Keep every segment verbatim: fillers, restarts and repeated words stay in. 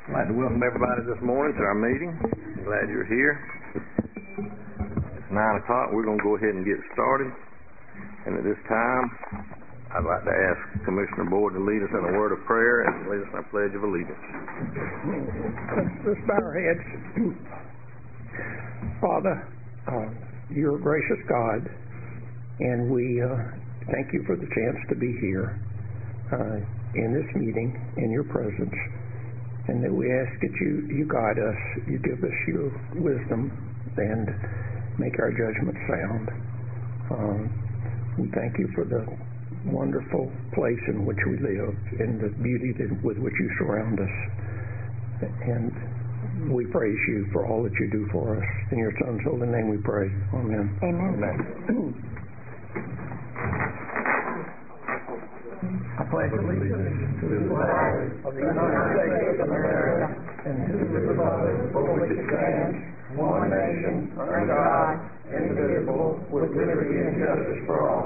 I'd like to welcome everybody this morning to our meeting. I'm glad you're here. It's nine o'clock. We're going to go ahead and get started. And at this time, I'd like to ask Commissioner Boyd to lead us in a word of prayer and lead us in our Pledge of Allegiance. Let's bow our heads. Father, uh, you're a gracious God, and we uh, thank you for the chance to be here uh, in this meeting, in your presence. And that we ask that you, you guide us, you give us your wisdom, and make our judgment sound. Um, we thank you for the wonderful place in which we live and the beauty that, with which you surround us. And we praise you for all that you do for us. In your Son's holy name we pray. Amen. Amen. Amen. I pledge allegiance to the flag of the United States of America and to the republic for which it stands, one nation, under God, indivisible, with liberty and justice for all.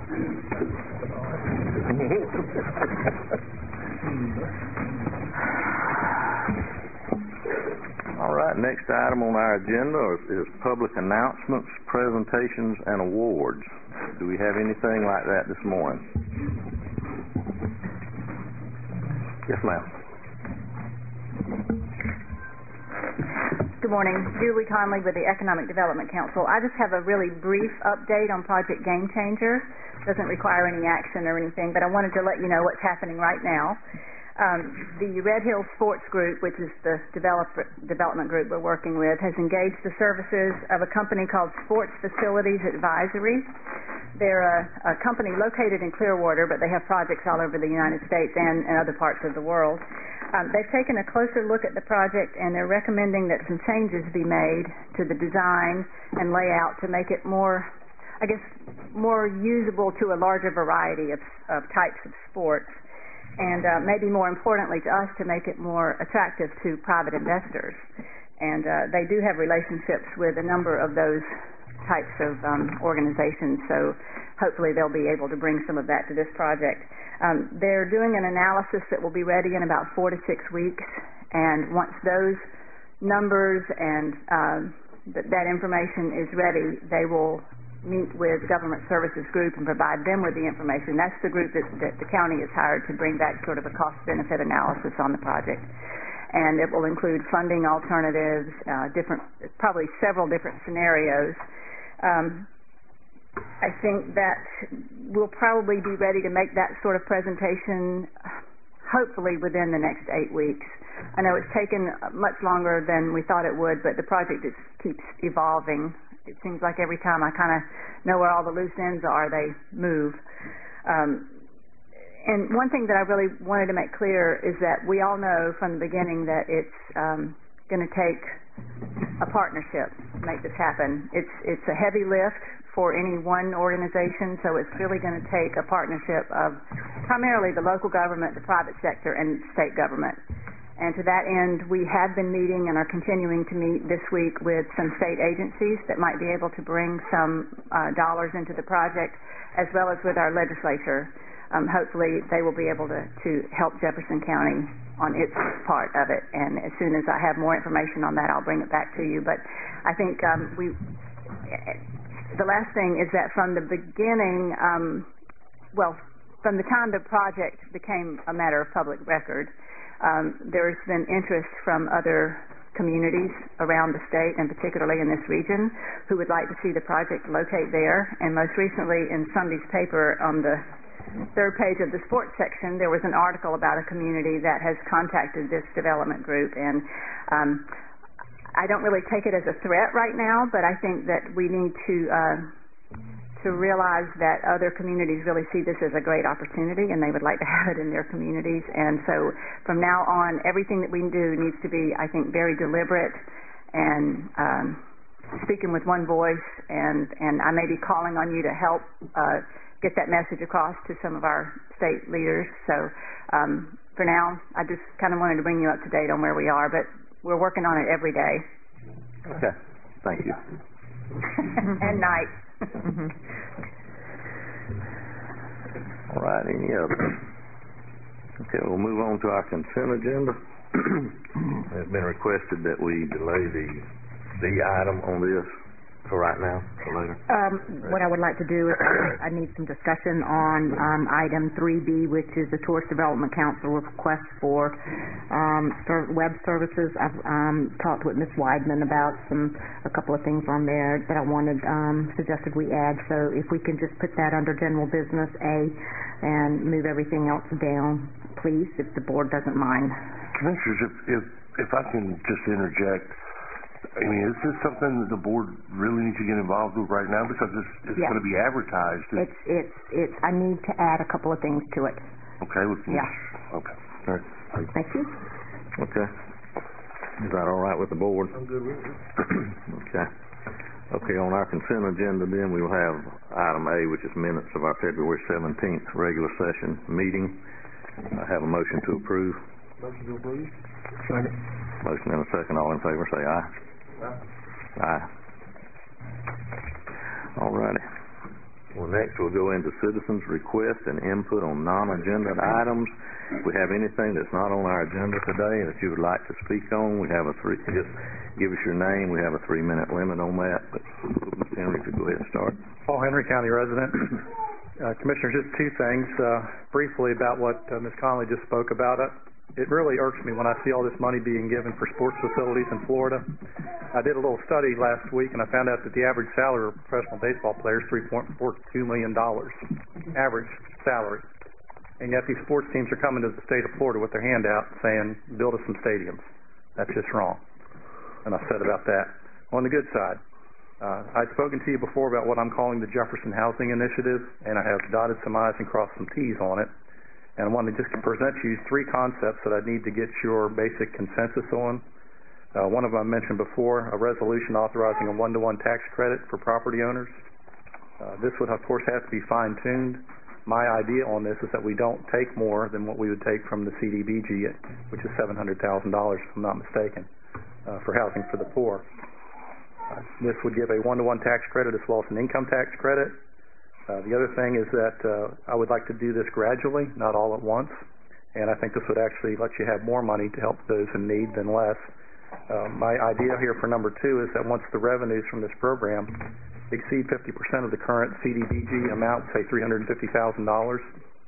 All right, next item on our agenda is, is public announcements, presentations, and awards. Do we have anything like that this morning? Yes, ma'am. Good morning. Julie Conley with the Economic Development Council. I just have a really brief update on Project Game Changer. Doesn't require any action or anything, but I wanted to let you know what's happening right now. Um, the Red Hills Sports Group, which is the develop, development group we're working with, has engaged the services of a company called Sports Facilities Advisory. They're a, a company located in Clearwater, but they have projects all over the United States and, and other parts of the world. Um, they've taken a closer look at the project, and they're recommending that some changes be made to the design and layout to make it more, I guess, more usable to a larger variety of, of types of sports. And uh, maybe more importantly to us, to make it more attractive to private investors. And uh, they do have relationships with a number of those types of um, organizations, so hopefully they'll be able to bring some of that to this project. Um, they're doing an analysis that will be ready in about four to six weeks, and once those numbers and um, th- that information is ready, they will meet with Government Services Group and provide them with the information. That's the group that, that the county has hired to bring back sort of a cost-benefit analysis on the project. And it will include funding alternatives, uh, different, probably several different scenarios. Um, I think that we'll probably be ready to make that sort of presentation hopefully within the next eight weeks. I know it's taken much longer than we thought it would, but the project just keeps evolving. It seems like every time I kind of know where all the loose ends are, they move. Um, and one thing that I really wanted to make clear is that we all know from the beginning that it's um, going to take a partnership to make this happen. It's it's a heavy lift for any one organization, so it's really going to take a partnership of primarily the local government, the private sector, and state government. And to that end, we have been meeting and are continuing to meet this week with some state agencies that might be able to bring some uh, dollars into the project, as well as with our legislature. Um, hopefully, they will be able to, to help Jefferson County on its part of it. And as soon as I have more information on that, I'll bring it back to you. But I think um, we. The last thing is that from the beginning, um, well, from the time the project became a matter of public record, Um, there's been interest from other communities around the state, and particularly in this region, who would like to see the project locate there. And most recently in Sunday's paper, on the third page of the sports section, there was an article about a community that has contacted this development group. And um, I don't really take it as a threat right now, but I think that we need to uh, to realize that other communities really see this as a great opportunity, and they would like to have it in their communities. And so from now on, everything that we do needs to be, I think, very deliberate and um, speaking with one voice. And, and I may be calling on you to help uh, get that message across to some of our state leaders. So um, for now, I just kind of wanted to bring you up to date on where we are, but we're working on it every day. Okay. Thank you. And night. All right, any others? Okay, we'll move on to our consent agenda. It's been requested that we delay the D item on this for right now, for later. Um, what I would like to do is I, I need some discussion on um, item three B, which is the Tourist Development Council request for um, ser- web services. I've um, talked with Miz Weidman about some a couple of things on there that I wanted um, suggested we add. So if we can just put that under general business A and move everything else down, please, if the board doesn't mind. Commissioners, if if, if I can just interject. I mean, is this something that the board really needs to get involved with right now because it's, it's Yeah. going to be advertised? It's it's it's. I need to add a couple of things to it. Okay. With Yeah. Okay. All right. Thank you. Okay. Is that all right with the board? I'm good with it. Okay. Okay, on our consent agenda then we will have item A, which is minutes of our February seventeenth regular session meeting. I have a motion to approve. Motion to approve. Second. Motion and a second. All in favor say aye. Aye. Aye. All righty. Well, next we'll go into citizens' request and input on non-agenda items. If we have anything that's not on our agenda today that you would like to speak on, we have a three, just give us your name. We have a three-minute limit on that. But Mister Henry, could go ahead and start. Paul Henry, County resident. Uh, Commissioners, just two things uh, briefly about what uh, Miz Conley just spoke about. It. It really irks me when I see all this money being given for sports facilities in Florida. I did a little study last week, and I found out that the average salary of a professional baseball player is three point four two million dollars, average salary. And yet these sports teams are coming to the state of Florida with their hand out saying, build us some stadiums. That's just wrong. And I said about that. On the good side, uh, I'd spoken to you before about what I'm calling the Jefferson Housing Initiative, and I have dotted some I's and crossed some T's on it. And I wanted just to present you three concepts that I need to get your basic consensus on. Uh, one of them I mentioned before, a resolution authorizing a one-to-one tax credit for property owners. Uh, this would, of course, have to be fine-tuned. My idea on this is that we don't take more than what we would take from the C D B G, which is seven hundred thousand dollars, if I'm not mistaken, uh, for housing for the poor. Uh, this would give a one-to-one tax credit as well as an income tax credit. Uh, the other thing is that uh, I would like to do this gradually, not all at once, and I think this would actually let you have more money to help those in need than less. Uh, my idea here for number two is that once the revenues from this program exceed fifty percent of the current C D B G amount, say three hundred fifty thousand dollars,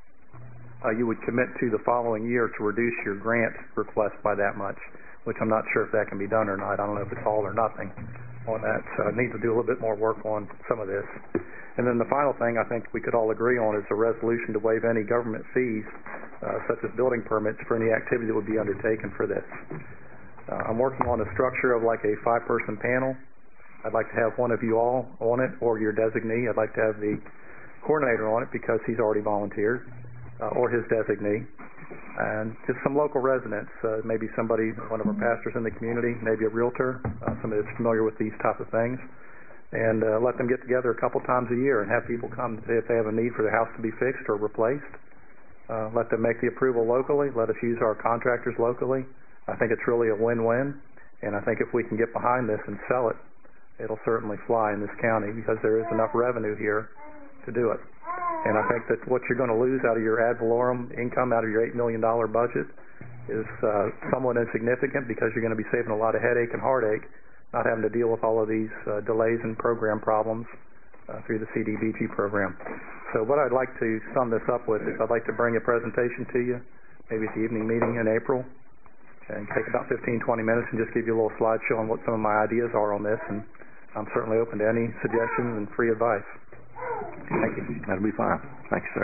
uh, you would commit to the following year to reduce your grant request by that much, which I'm not sure if that can be done or not. I don't know if it's all or nothing on that, so I need to do a little bit more work on some of this. And then the final thing I think we could all agree on is a resolution to waive any government fees, uh, such as building permits, for any activity that would be undertaken for this. Uh, I'm working on a structure of like a five-person panel. I'd like to have one of you all on it, or your designee. I'd like to have the coordinator on it because he's already volunteered, uh, or his designee. And just some local residents, uh, maybe somebody, one of our pastors in the community, maybe a realtor, uh, somebody that's familiar with these type of things. And uh, let them get together a couple times a year and have people come to say if they have a need for their house to be fixed or replaced. Uh, let them make the approval locally. Let us use our contractors locally. I think it's really a win-win, and I think if we can get behind this and sell it, it'll certainly fly in this county because there is enough revenue here to do it. And I think that what you're going to lose out of your ad valorem income, out of your eight million dollars budget, is uh, somewhat insignificant because you're going to be saving a lot of headache and heartache not having to deal with all of these uh, delays and program problems uh, through the C D B G program. So what I'd like to sum this up with is I'd like to bring a presentation to you, maybe at the evening meeting in April, and take about fifteen, twenty minutes and just give you a little slideshow on what some of my ideas are on this, and I'm certainly open to any suggestions and free advice. Thank you. That'll be fine. Thank you, sir.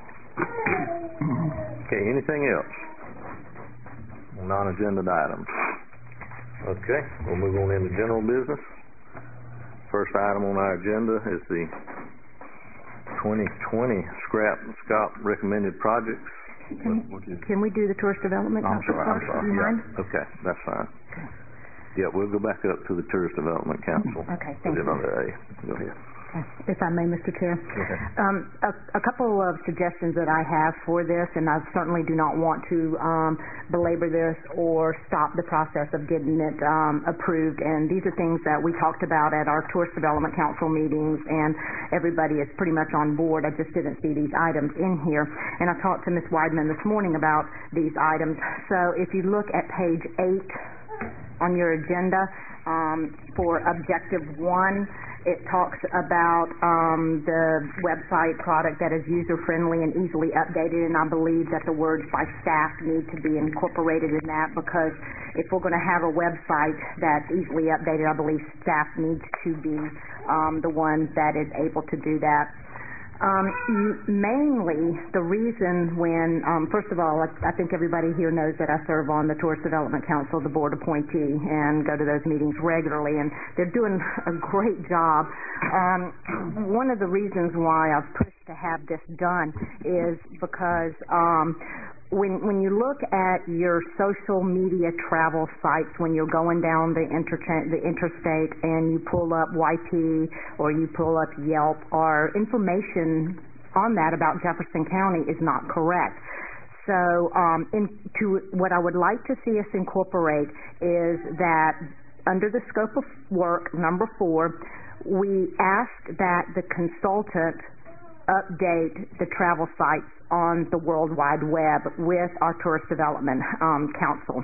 Okay, anything else? Non-agenda items. Okay, we'll move on into general business. First item on our agenda is the twenty twenty Scrap and Scott recommended projects. Can, can we do the tourist development? I'm sorry, I'm sorry. Do you mind? Yeah. Okay, that's fine. Yeah, we'll go back up to the Tourist Development Council. Okay, thank Put it you. under A. Go ahead. If I may, Mister Chair. Okay. Um, a, a couple of suggestions that I have for this, and I certainly do not want to um, belabor this or stop the process of getting it um, approved. And these are things that we talked about at our Tourist Development Council meetings, and everybody is pretty much on board. I just didn't see these items in here. And I talked to Miz Weidman this morning about these items. So if you look at page eight on your agenda, um, for objective one, it talks about um, the website product that is user-friendly and easily updated, and I believe that the words by staff need to be incorporated in that, because if we're going to have a website that's easily updated, I believe staff needs to be um, the one that is able to do that. Um, mainly, the reason when, um, first of all, I, I think everybody here knows that I serve on the Tourist Development Council, the board appointee, and go to those meetings regularly, and they're doing a great job. Um, one of the reasons why I've pushed to have this done is because um, when when you look at your social media travel sites, when you're going down the intercha- the interstate and you pull up Y P or you pull up Yelp, or information on that about Jefferson County is not correct. So um, into what I would like to see us incorporate is that under the scope of work, number four, we ask that the consultant update the travel sites on the World Wide Web with our Tourist Development um, Council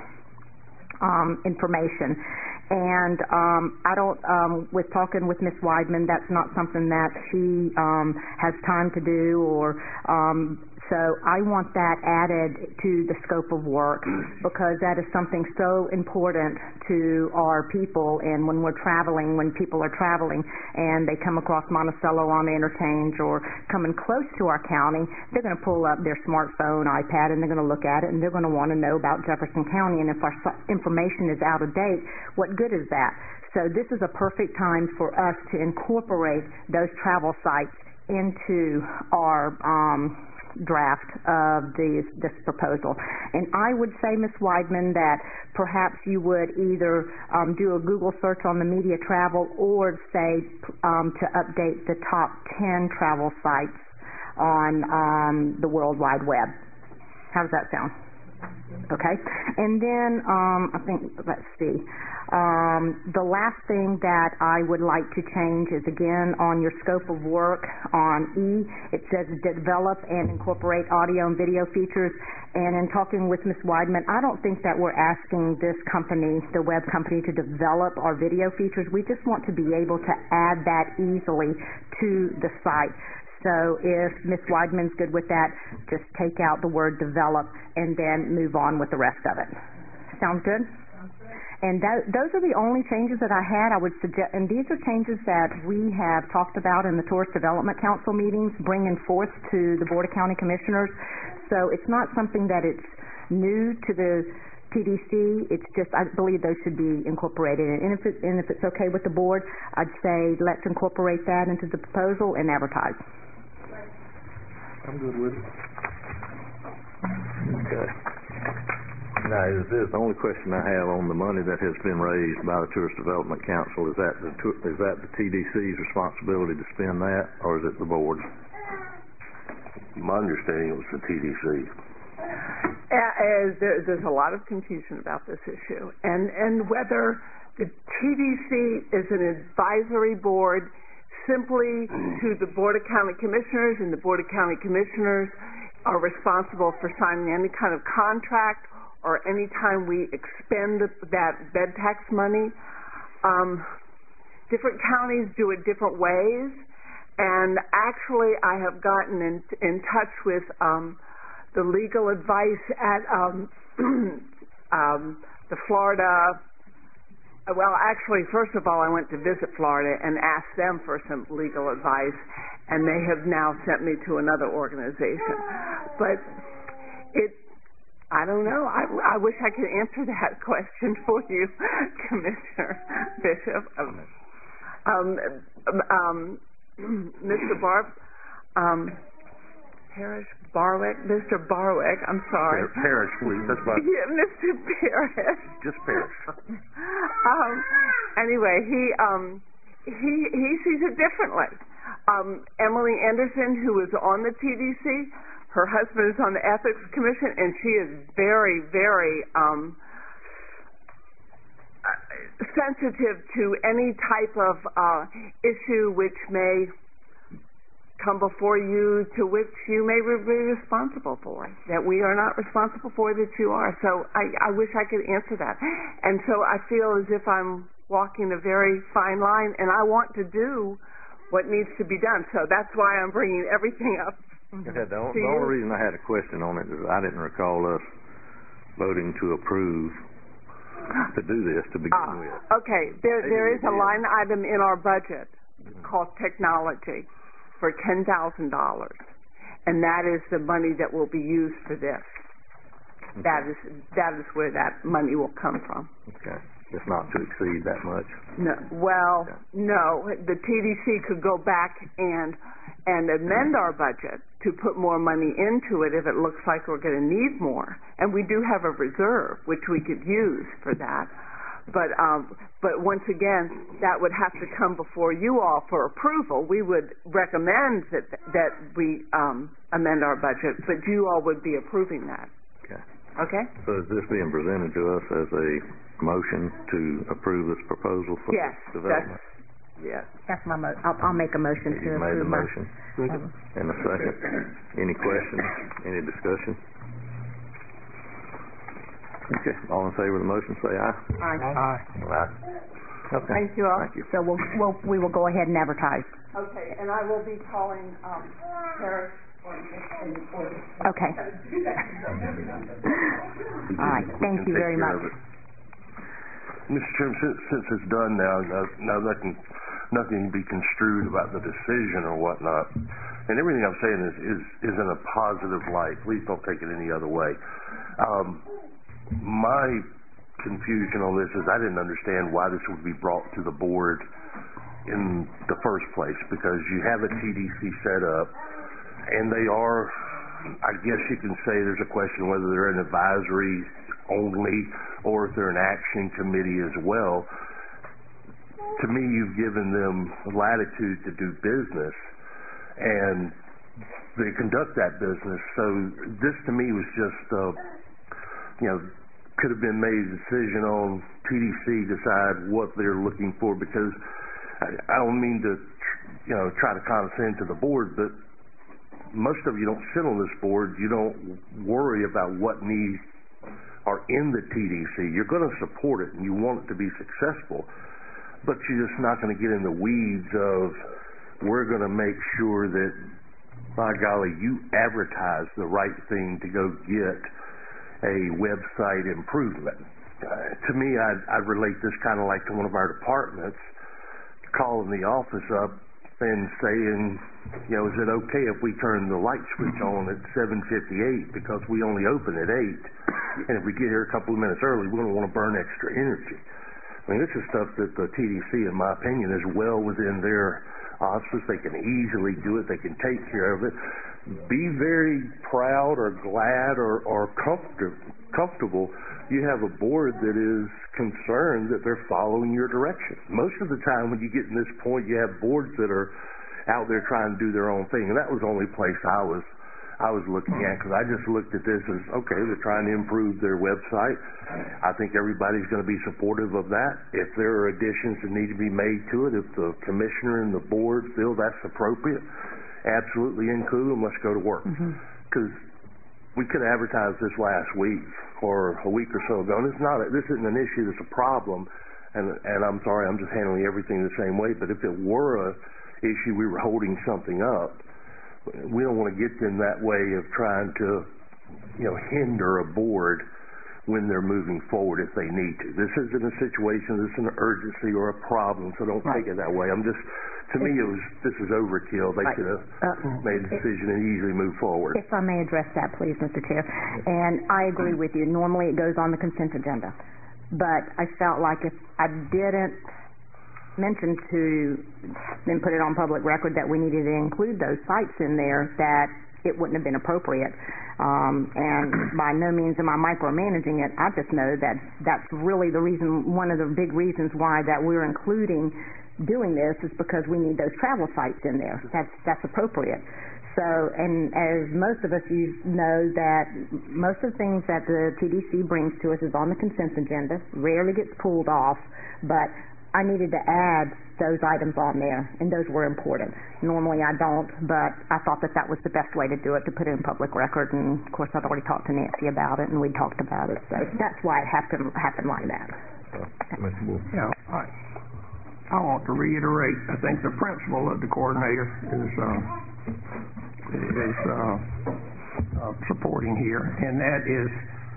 um, information. And um, I don't, um, with talking with Miz Weidman, that's not something that she um, has time to do, or um, so I want that added to the scope of work, because that is something so important to our people. And when we're traveling, when people are traveling and they come across Monticello on the interchange or coming close to our county, they're going to pull up their smartphone, iPad, and they're going to look at it, and they're going to want to know about Jefferson County. And if our information is out of date, what good is that? So this is a perfect time for us to incorporate those travel sites into our um, draft of these, this proposal. And I would say, Miz Weidman, that perhaps you would either um, do a Google search on the media travel, or say um, to update the top ten travel sites on um, the World Wide Web. How does that sound? Okay. And then um, I think, let's see, um, the last thing that I would like to change is, again, on your scope of work on E, it says develop and incorporate audio and video features. And in talking with Miz Weidman, I don't think that we're asking this company, the web company, to develop our video features. We just want to be able to add that easily to the site. So if Miz Weidman's good with that, just take out the word develop and then move on with the rest of it. Sounds good? And that, those are the only changes that I had. I would suggest, and these are changes that we have talked about in the Tourist Development Council meetings, bringing forth to the Board of County Commissioners. So it's not something that it's new to the T D C. It's just, I believe those should be incorporated. And if, it, and if it's okay with the board, I'd say let's incorporate that into the proposal and advertise. I'm good with it. Okay. Now, is this the only question I have on the money that has been raised by the Tourist Development Council? Is that the, is that the T D C's responsibility to spend that, or is it the board's? My understanding it was the T D C. As there, there's a lot of confusion about this issue, and and whether the T D C is an advisory board simply to the Board of County Commissioners, and the Board of County Commissioners are responsible for signing any kind of contract, or any time we expend that bed tax money. Um, different counties do it different ways, and actually I have gotten in, in touch with um, the legal advice at um, um, the Florida, well actually first of all I went to visit Florida and asked them for some legal advice, and they have now sent me to another organization. But it I don't know. I, I wish I could answer that question for you, Commissioner Bishop. Um, um, um, Mister Barb, um, Parrish Barwick, Mister Barwick. I'm sorry. Parrish, please. That's about. Yeah, Mister Parrish. Just Parrish. um, anyway, he um, he he sees it differently. Um, Emily Anderson, who is on the T D C, her husband is on the Ethics Commission, and she is very, very um, sensitive to any type of uh, issue which may come before you, to which you may be responsible for, that we are not responsible for, that you are. So I, I wish I could answer that. And so I feel as if I'm walking a very fine line, and I want to do what needs to be done. So that's why I'm bringing everything up. Okay, the, only, the only reason I had a question on it is I didn't recall us voting to approve to do this to begin uh, with. Okay, there there is a line item in our budget called technology for ten thousand dollars, and that is the money that will be used for this. Okay. That is that is where that money will come from. Okay, it's not to exceed that much. No, well, Okay. no, the T D C could go back and and amend our budget to put more money into it if it looks like we're going to need more. And we do have a reserve, which we could use for that. But um, but once again, that would have to come before you all for approval. We would recommend that that we um, amend our budget, but you all would be approving that. Okay. Okay? So is this being presented to us as a motion to approve this proposal for Yes, development? that's yes. That's my mo- I'll, I'll make a motion to You made the approve my... motion. Um, And a second. Any questions? Any discussion? Okay. All in favor of the motion, say aye. Aye. Aye. Aye. Okay. Thank you all. Thank you. So we'll, we'll, we will go ahead and advertise. Okay, and I will be calling um, Paris. Okay. All right, thank you very much. Mister Chairman, since, since it's done now, now, now nothing, nothing can be construed about the decision or whatnot. And everything I'm saying is, is, is in a positive light. Please don't take it any other way. Um, my confusion on this is I didn't understand why this would be brought to the board in the first place, because you have a T D C set up, and they are, I guess you can say there's a question whether they're an advisory only or if they're an action committee as well. To me, you've given them latitude to do business, and they conduct that business. So this to me was just, uh, you know, could have been made a decision on T D C decide what they're looking for, because I, I don't mean to, you know, try to condescend to the board, but most of you don't sit on this board. You don't worry about what needs are in the T D C. You're going to support it, and you want it to be successful, but you're just not going to get in the weeds of, we're going to make sure that, by golly, you advertise the right thing to go get a website improvement. Uh, to me, I'd, I'd relate this kind of like to one of our departments calling the office up and saying, you know, is it okay if we turn the light switch on at seven fifty-eight because we only open at eight, and if we get here a couple of minutes early, we don't want to burn extra energy. I mean, this is stuff that the T D C, in my opinion, is well within their auspice. They can easily do it. They can take care of it. Be very proud or glad or, or comfort, comfortable you have a board that is concerned that they're following your direction. Most of the time when you get in this point, you have boards that are out there trying to do their own thing, and that was the only place I was I was looking at, because I just looked at this as, okay, they're trying to improve their website. I think everybody's going to be supportive of that. If there are additions that need to be made to it, if the commissioner and the board feel that's appropriate, absolutely include them. Let's go to work. Because mm-hmm. we could have advertised this last week or a week or so ago, and it's not a, this isn't an issue that's a problem, and, and I'm sorry, I'm just handling everything the same way, but if it were a issue we were holding something up, we don't want to get in that way of trying to, you know, hinder a board when they're moving forward if they need to. This isn't a situation, this is an urgency or a problem, so don't Right. take it that way. I'm just, to me, it was, this is overkill. They Right. could have Uh, made a decision and easily moved forward. If I may address that, please, Mister Chair. And I agree with you. Normally it goes on the consent agenda. But I felt like if I didn't mention to, then put it on public record that we needed to include those sites in there, that it wouldn't have been appropriate. Um, and by no means am I micromanaging it. I just know that that's really the reason, one of the big reasons why that we're including doing this is because we need those travel sites in there. That's that's appropriate. So, and as most of us you know that most of the things that the T D C brings to us is on the consent agenda, rarely gets pulled off, but I needed to add those items on there, and those were important. Normally I don't, but I thought that that was the best way to do it, to put it in public record, and of course I've already talked to Nancy about it, and we talked about it, so that's why it happened, happened like that. Mister Wolf. Yeah, I, I want to reiterate, I think the principle of the coordinator is, uh, is uh, uh, supporting here, and that is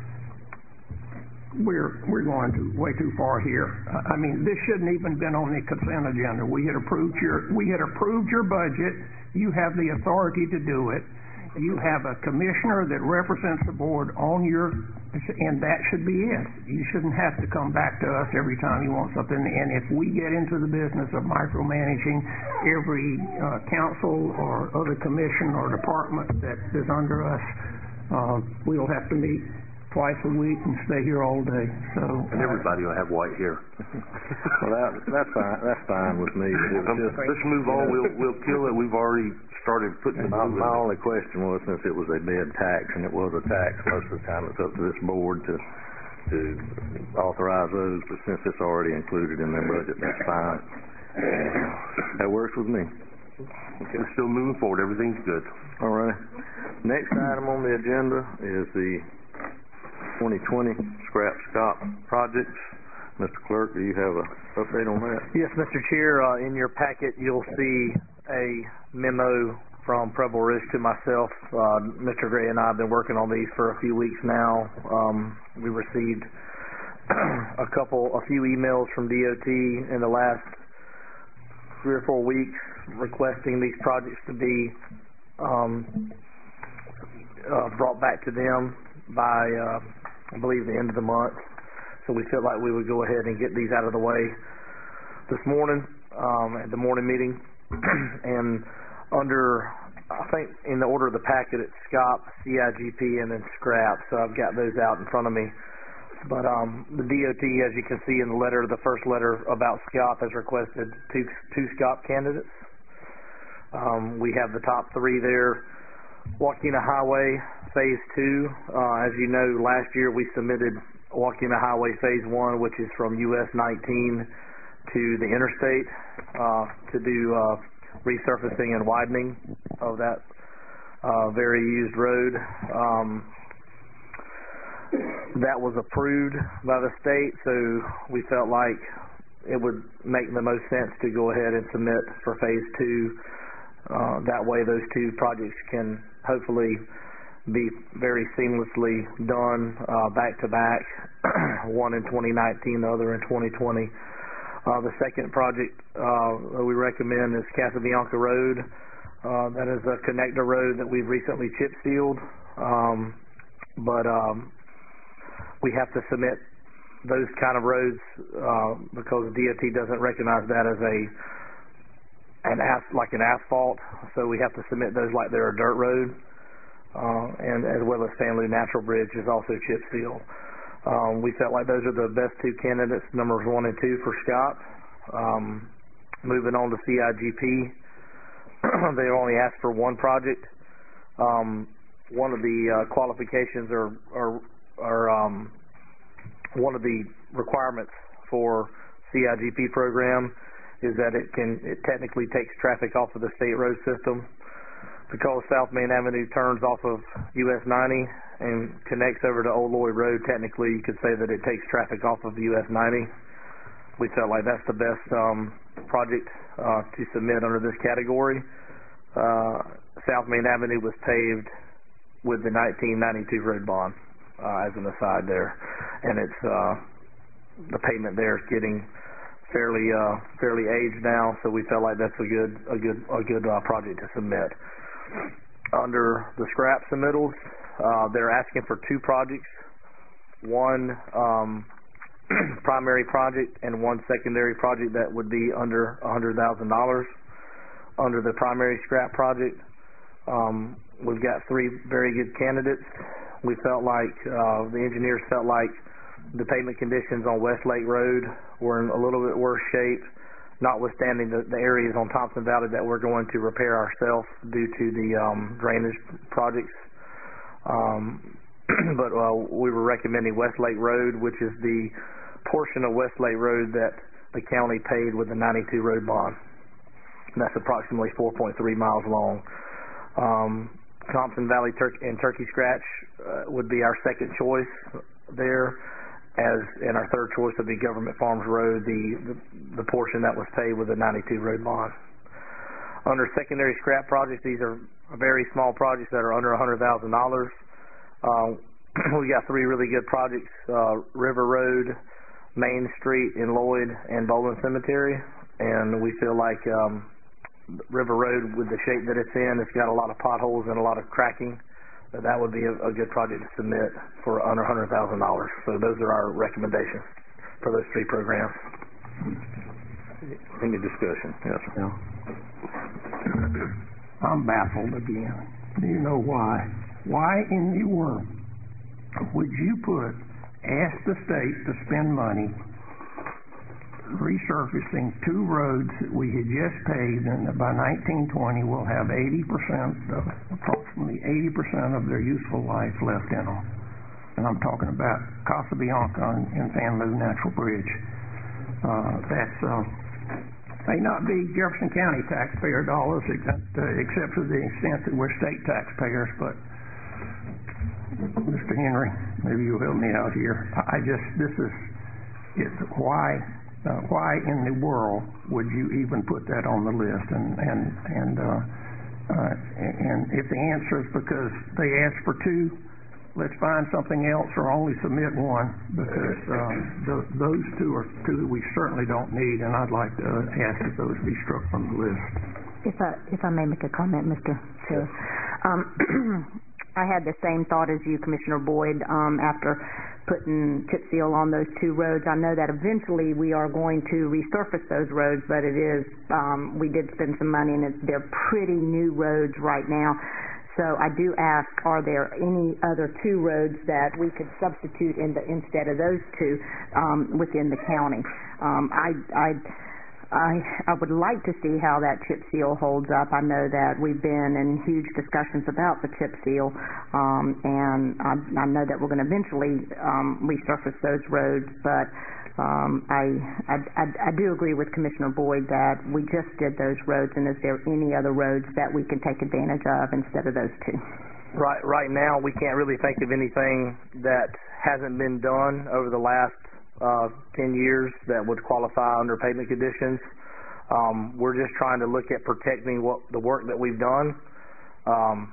we're we're going too, way too far here. I mean, this shouldn't even been on the consent agenda. We had approved your we had approved your budget. You have the authority to do it. You have a commissioner that represents the board on your, and that should be it. You shouldn't have to come back to us every time you want something. And if we get into the business of micromanaging every uh, council or other commission or department that is under us, uh, we'll have to meet twice a week and stay here all day. So and everybody will have white hair. Well, that, that's fine. That's fine with me. But it was Um, just, let's move on. We'll we'll kill it. We've already started putting the my, move in. my only question was, since it was a bid tax, and it was a tax, most of the time it's up to this board to to authorize those. But since it's already included in their budget, that's fine. That works with me. Okay. We're still moving forward. Everything's good. All right. Next item on the agenda is the twenty twenty scrap stop projects. Mister Clerk, do you have a update on that? Yes, Mister Chair. Uh, in your packet, you'll see a memo from Preble Ridge to myself. Uh, Mister Gray and I have been working on these for a few weeks now. Um, we received a couple, a few emails from D O T in the last three or four weeks requesting these projects to be um, uh, brought back to them by, uh, I believe, the end of the month. So we felt like we would go ahead and get these out of the way this morning um, at the morning meeting. And under, I think in the order of the packet, it's S C O P, C I G P, and then scrap. So I've got those out in front of me. But um, the D O T, as you can see in the letter, the first letter about S C O P has requested two, two S C O P candidates. Um, we have the top three there. Waukeena Highway Phase two. Uh, as you know, last year we submitted Waukeena Highway Phase one, which is from U S nineteen to the interstate uh, to do uh, resurfacing and widening of that uh, very used road. Um, that was approved by the state, so we felt like it would make the most sense to go ahead and submit for Phase two. Uh, that way those two projects can hopefully be very seamlessly done uh, back to back, one in twenty nineteen, the other in twenty twenty. Uh, the second project uh, that we recommend is Casabianca Road. Uh, that is a connector road that we've recently chip sealed, um, but um, we have to submit those kind of roads uh, because D O T doesn't recognize that as a an as, like an asphalt, so we have to submit those like they're a dirt road. Uh, and as well as Family Natural Bridge is also chip seal. Um, we felt like those are the best two candidates, numbers one and two for Scott. Um, moving on to C I G P, they only asked for one project. Um, one of the uh, qualifications or, or, or um, one of the requirements for C I G P program is that it can it technically takes traffic off of the state road system. Because South Main Avenue turns off of U S ninety and connects over to Old Lloyd Road, technically you could say that it takes traffic off of U S ninety. We felt like that's the best um, project uh, to submit under this category. Uh, South Main Avenue was paved with the nineteen ninety-two road bond, uh, as an aside there, and it's uh, the pavement there is getting fairly uh, fairly aged now, so we felt like that's a good a good a good uh, project to submit. Under the scrap submittals, uh, they're asking for two projects, one um, primary project and one secondary project that would be under one hundred thousand dollars. Under the primary scrap project, um, we've got three very good candidates. We felt like, uh, the engineers felt like the pavement conditions on Westlake Road were in a little bit worse shape, notwithstanding the, the areas on Thompson Valley that we're going to repair ourselves due to the um, drainage projects. Um, but uh, we were recommending Westlake Road, which is the portion of Westlake Road that the county paid with the ninety-two road bond. And that's approximately four point three miles long. Um, Thompson Valley Tur- and Turkey Scratch uh, would be our second choice there, as and our third choice would be Government Farms Road, the, the the portion that was paid with the ninety-two road bond. Under secondary scrap projects, these are very small projects that are under one hundred thousand dollars. Uh, we got three really good projects: uh, River Road, Main Street in Lloyd, and Bowling Cemetery. And we feel like um, River Road, with the shape that it's in, it's got a lot of potholes and a lot of cracking. That that would be a, a good project to submit for under one hundred thousand dollars. So those are our recommendations for those three programs. Any discussion? Yes, sir. Yeah. I'm baffled again. Do you know why? Why in the world would you put, ask the state to spend money resurfacing two roads that we had just paved, and that by nineteen twenty will have eighty percent of, approximately eighty percent of their useful life left in them? And I'm talking about Casa Bianca and, and San Lu Natural Bridge. Uh, that's uh, may not be Jefferson County taxpayer dollars, except, uh, except to the extent that we're state taxpayers. But Mister Henry, maybe you'll help me out here. I just this is it, why. Uh, why in the world would you even put that on the list? And and and uh, uh, and if the answer is because they asked for two, let's find something else or only submit one, because uh, the, those two are two that we certainly don't need, and I'd like to ask that those be struck from the list. If I if I may make a comment, Mister Chair. Um, I had the same thought as you, Commissioner Boyd, um, after putting chip seal on those two roads. I know that eventually we are going to resurface those roads, but it is, um, we did spend some money, and it's, they're pretty new roads right now. So I do ask, are there any other two roads that we could substitute in the, instead of those two um, within the county? Um, I, I I, I would like to see how that chip seal holds up. I know that we've been in huge discussions about the chip seal, um, and I, I know that we're going to eventually um, resurface those roads, but um, I, I, I, I do agree with Commissioner Boyd that we just did those roads, and is there any other roads that we can take advantage of instead of those two? Right, right now, we can't really think of anything that hasn't been done over the last Uh, ten years that would qualify under pavement conditions. Um, we're just trying to look at protecting what the work that we've done. Um,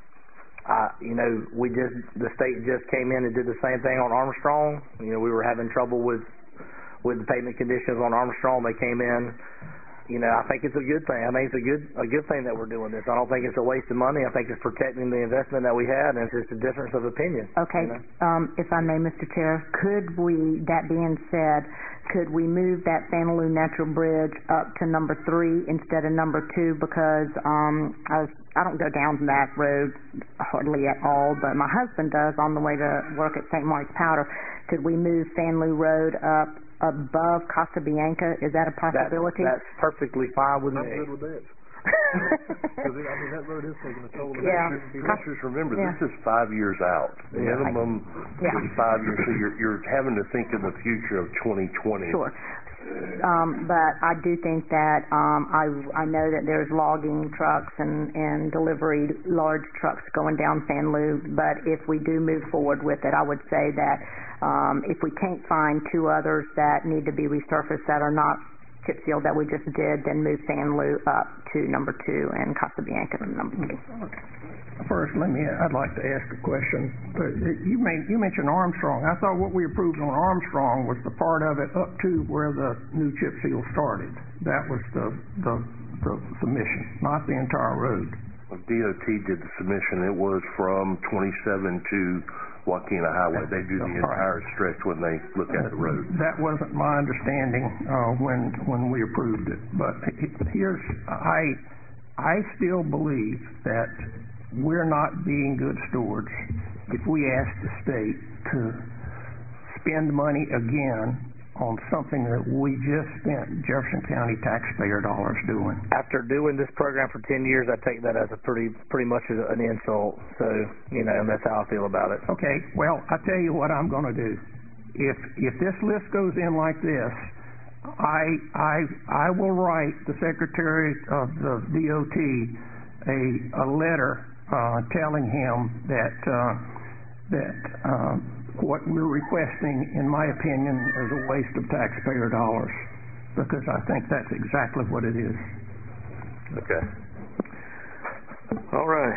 I, you know, we just the state just came in and did the same thing on Armstrong. You know, we were having trouble with with the pavement conditions on Armstrong. They came in. You know, I think it's a good thing. I think it's a good a good thing that we're doing this. I don't think it's a waste of money. I think it's protecting the investment that we had, and it's just a difference of opinion. Okay. You know? Um, if I may, Mister Chair, could we, that being said, could we move that San Lu Natural Bridge up to number three instead of number two? Because um, I, was, I don't go down that road hardly at all, but my husband does on the way to work at Saint Mark's Powder. Could we move San Lu Road up above Casa Bianca? Is that a possibility? That, that's perfectly fine with me. I'm good with that. Because I mean, that road is taking a toll. Yeah. Let's just remember, Yeah. this is five years out. The Yeah. minimum Yeah. is five years, so you're you're having to think of the future of twenty twenty. Sure. Um, but I do think that um, I I know that there's logging trucks and and delivery large trucks going down San Lu. But if we do move forward with it, I would say that um, if we can't find two others that need to be resurfaced that are not chip seal that we just did, then move San Lu up to number two and Casa Bianca to number three. First, let me, I'd like to ask a question. You made, you mentioned Armstrong. I thought what we approved on Armstrong was the part of it up to where the new chip seal started. That was the, the, the submission, not the entire road. When D O T did the submission, it was from twenty-seven to Joaquina Highway. They do the entire stretch when they look at the road. That wasn't my understanding uh, when when we approved it. But here's, I I still believe that we're not being good stewards if we ask the state to spend money again on something that we just spent Jefferson County taxpayer dollars doing. After doing this program for ten years, I take that as a pretty pretty much as an insult. So, you know, and that's how I feel about it. Okay, well, I tell you what I'm going to do. If if this list goes in like this, I I I will write the Secretary of the D O T a a letter uh, telling him that uh, that. Uh, what we're requesting, in my opinion, is a waste of taxpayer dollars, because I think that's exactly what it is. Okay. All right.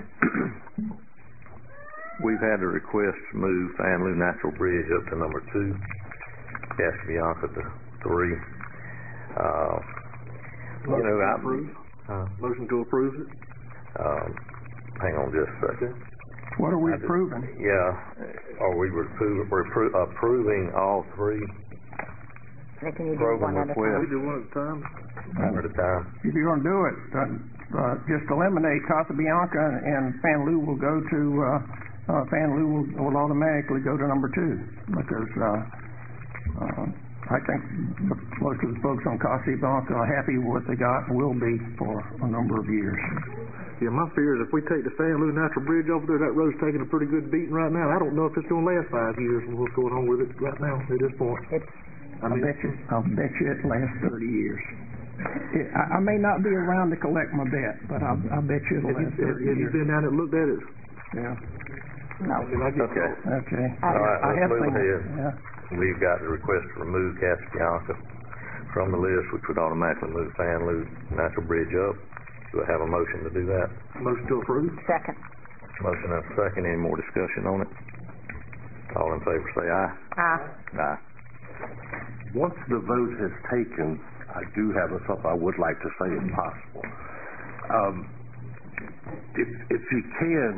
We've had a request to move Fan Lou Natural Bridge up to number two, Casabianca to three. Uh, you know, I, uh, Motion to approve it? Um, hang on just a second. What are we I just- approving? Yeah, are we repro- repro- approving all three Nick, can you do program one at a requests We do one at a time? one at a time? If you're going to do it, uh, uh, just eliminate Casabianca, and, and Fan Lou will go to uh, uh, Fan Lou will, will automatically go to number two, because uh, uh, I think most of the folks on Casabianca are happy with what they got and will be for a number of years. Yeah, my fear is if we take the Fan Lou Natural Bridge over there, that road's taking a pretty good beating right now. I don't know if it's going to last five years with what's going on with it right now at this point. I I mean, bet you, I'll bet you it lasts thirty years. It, I, I may not be around to collect my bet, but I'll, I'll bet you it'll have you, last have, thirty have you years. been down and looked at it? Yeah. No. I mean, I get Okay. Okay. All right, I let's have move seen it. ahead. Yeah. We've got the request to remove Casabianca from the list, which would automatically move Fan Lou Natural Bridge up. Do I have a motion to do that? Motion to approve? Second. Motion and a second. Any more discussion on it? All in favor say aye. Aye. Aye. Once the vote has taken, I do have a, something I would like to say if possible. Um, if, if you can,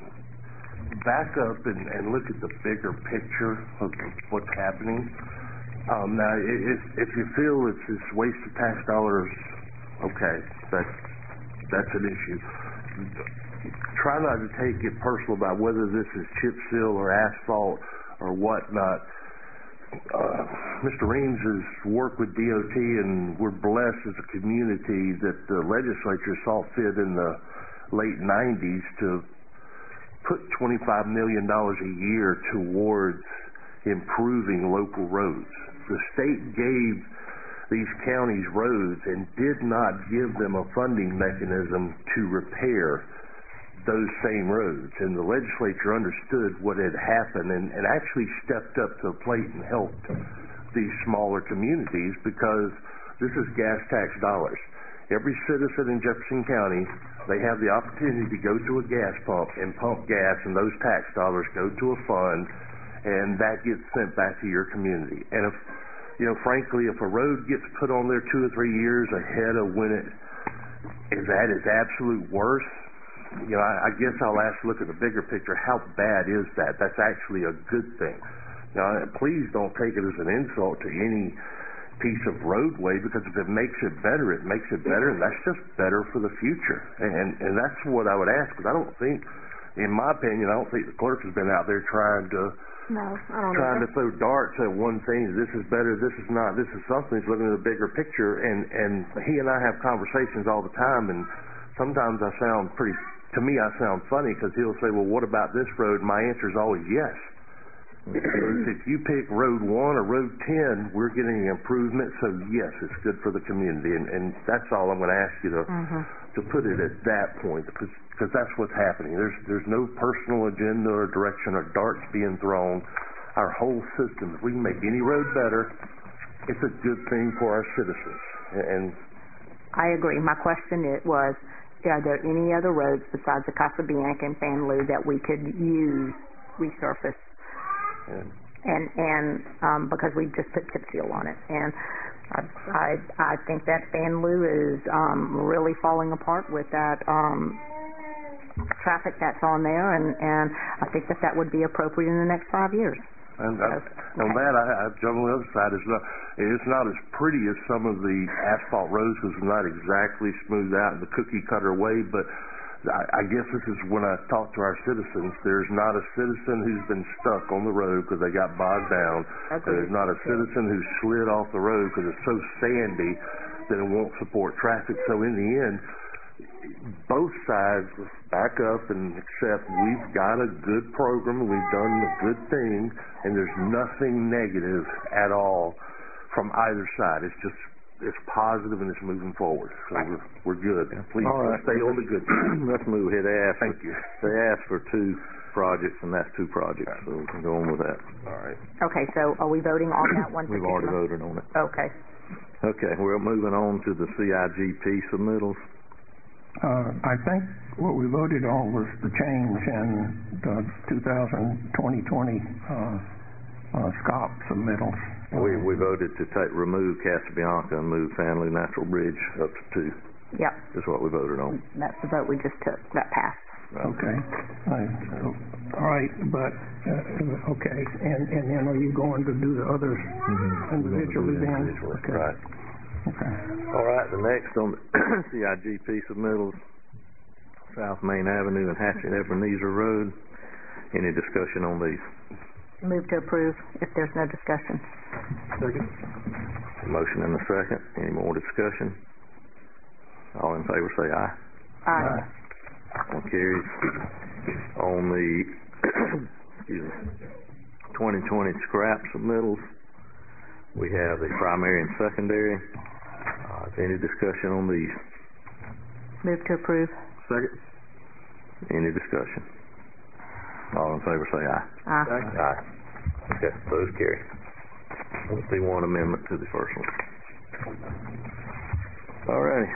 back up and, and look at the bigger picture of what's happening. Um, now, if, if you feel it's this waste of tax dollars, okay, that's, that's an issue. Try not to take it personal about whether this is chip seal or asphalt or whatnot. Uh, Mister Reams has worked with D O T, and we're blessed as a community that the legislature saw fit in the late nineties to put twenty-five million dollars a year towards improving local roads. The state gave these counties roads and did not give them a funding mechanism to repair those same roads. And the legislature understood what had happened and, and actually stepped up to the plate and helped these smaller communities, because this is gas tax dollars. Every citizen in Jefferson County, they have the opportunity to go to a gas pump and pump gas, and those tax dollars go to a fund, and that gets sent back to your community. And if, you know, frankly, if a road gets put on there two or three years ahead of when it is at its absolute worst, you know, I, I guess I'll ask to look at the bigger picture. How bad is that? That's actually a good thing. Now, please don't take it as an insult to any piece of roadway, because if it makes it better, it makes it better, and that's just better for the future. And and that's what I would ask, because I don't think, in my opinion, I don't think the clerk has been out there trying to No, I don't trying either. to throw darts at one thing. This is better. This is not. This is something. He's looking at the bigger picture, and and he and I have conversations all the time, and sometimes I sound pretty. To me, I sound funny, because he'll say, "Well, what about this road?" My answer is always yes. Because if you pick Road one or Road ten, we're getting an improvement, so yes, it's good for the community, and, and that's all I'm going to ask you to Mm-hmm. to put it at that point, because because that's what's happening. There's there's no personal agenda or direction or darts being thrown. Our whole system, if we can make any road better, it's a good thing for our citizens. And I agree. My question it was, are there any other roads besides the Casabianca and Fan Lou that we could use resurface? and And and um, because we just put chip seal on it, and I I, I think that Fan Lou is um, really falling apart with that um, traffic that's on there, and and I think that that would be appropriate in the next five years. And I, on that, I, I jump on the other side. It's not, it's not as pretty as some of the asphalt roads, because it's not exactly smoothed out in the cookie cutter way. But I, I guess this is when I talk to our citizens, there's not a citizen who's been stuck on the road because they got bogged down. Agreed. There's not a citizen who slid off the road because it's so sandy that it won't support traffic. So in the end, both sides back up and accept we've got a good program, we've done a good thing, and there's nothing negative at all from either side. It's just it's positive and it's moving forward. So we're, we're good. Please All right. let's stay on the good side. Let's move ahead. They asked Thank for, you. They asked for two projects, and that's two projects, so we can go on with that. All right. Okay, so are we voting on that one We've particular? already voted on it. Okay. Okay, we're moving on to the C I G P submittals. Uh, I think what we voted on was the change in the two thousand twenty twenty uh, uh, SCOP submittals. We we voted to take remove Casabianca and move San Luis Natural Bridge up to two. Yep, Is what we voted on. that's the vote we just took. That passed. Okay. I- All right, but, uh, okay, and, and then are you going to do the others individually then? Okay. Right. Okay. All right, the next on the C I G P submittals, South Main Avenue and Hatchet Ebenezer Road. Any discussion on these? Move to approve if there's no discussion. Second. Motion and a second. Any more discussion? All in favor say aye. Aye. One carries. On the excuse me, twenty twenty scrap submittals, we have the primary and secondary. Uh, any discussion on these? Move to approve. Second. Any discussion? All in favor say aye. Aye. Aye. Okay, those carry. Let's see one amendment to the first one. All righty.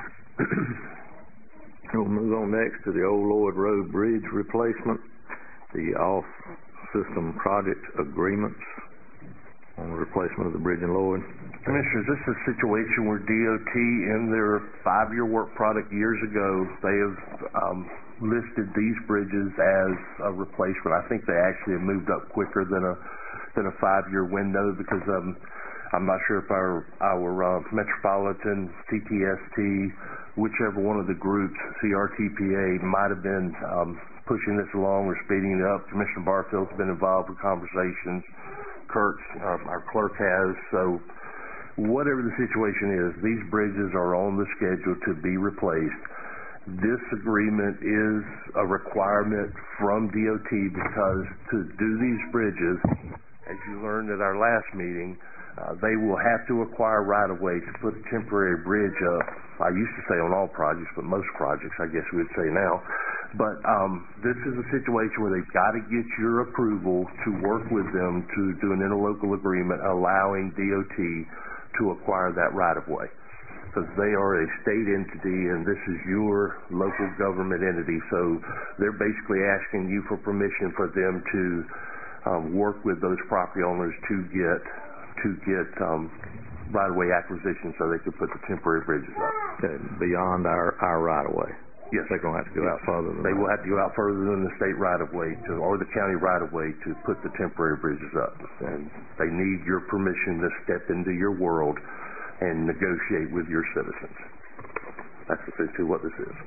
We'll move on next to the Old Lloyd Road Bridge replacement, the off-system project agreements on the replacement of the bridge in Lloyd. Commissioners, this is a situation where D O T, in their five-year work product years ago, they have um, listed these bridges as a replacement. I think they actually have moved up quicker than a than a five-year window because um, I'm not sure if our our uh, Metropolitan, T T S T, whichever one of the groups, C R T P A, might have been um, pushing this along or speeding it up. Commissioner Barfield's been involved with conversations. Kurt's, uh, our clerk has. So whatever the situation is, these bridges are on the schedule to be replaced. This agreement is a requirement from D O T because to do these bridges, as you learned at our last meeting, uh, they will have to acquire right-of-way to put a temporary bridge up. I used to say on all projects, but most projects, I guess we would say now. But um, this is a situation where they've got to get your approval to work with them to do an interlocal agreement allowing D O T to acquire that right-of-way. Because they are a state entity and this is your local government entity, so they're basically asking you for permission for them to um, work with those property owners to get to get um, right-of-way acquisition so they could put the temporary bridges up. Okay, beyond our, our right-of-way. Yes. They're going to have to go out further than They that. will have to go out further than the state right-of-way to, or the county right-of-way to put the temporary bridges up. And they need your permission to step into your world and negotiate with your citizens. That's essentially what this is.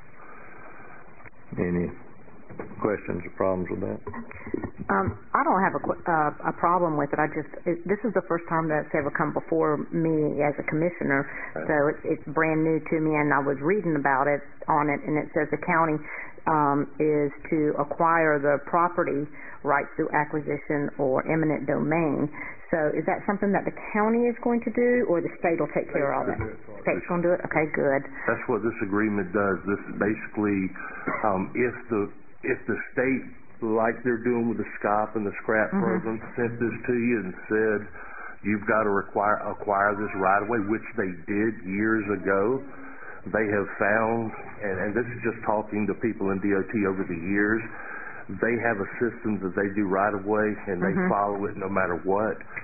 Any questions or problems with that? Um, I don't have a, qu- uh, a problem with it. I just, it, this is the first time that's ever come before me as a commissioner, Right. so it's, it's brand new to me, and I was reading about it, on it, and it says the county um, is to acquire the property rights through acquisition or eminent domain. So is that something that the county is going to do, or the state will take care of it? State's going to do it? Okay, good. That's what this agreement does. This is basically, um, if the if the state, like they're doing with the SCOP and the scrap Mhm. program, sent this to you and said, you've got to require, acquire this right-of-way, which they did years ago, they have found, and, and this is just talking to people in D O T over the years, they have a system that they do right-of-way, and they Mhm. follow it no matter what.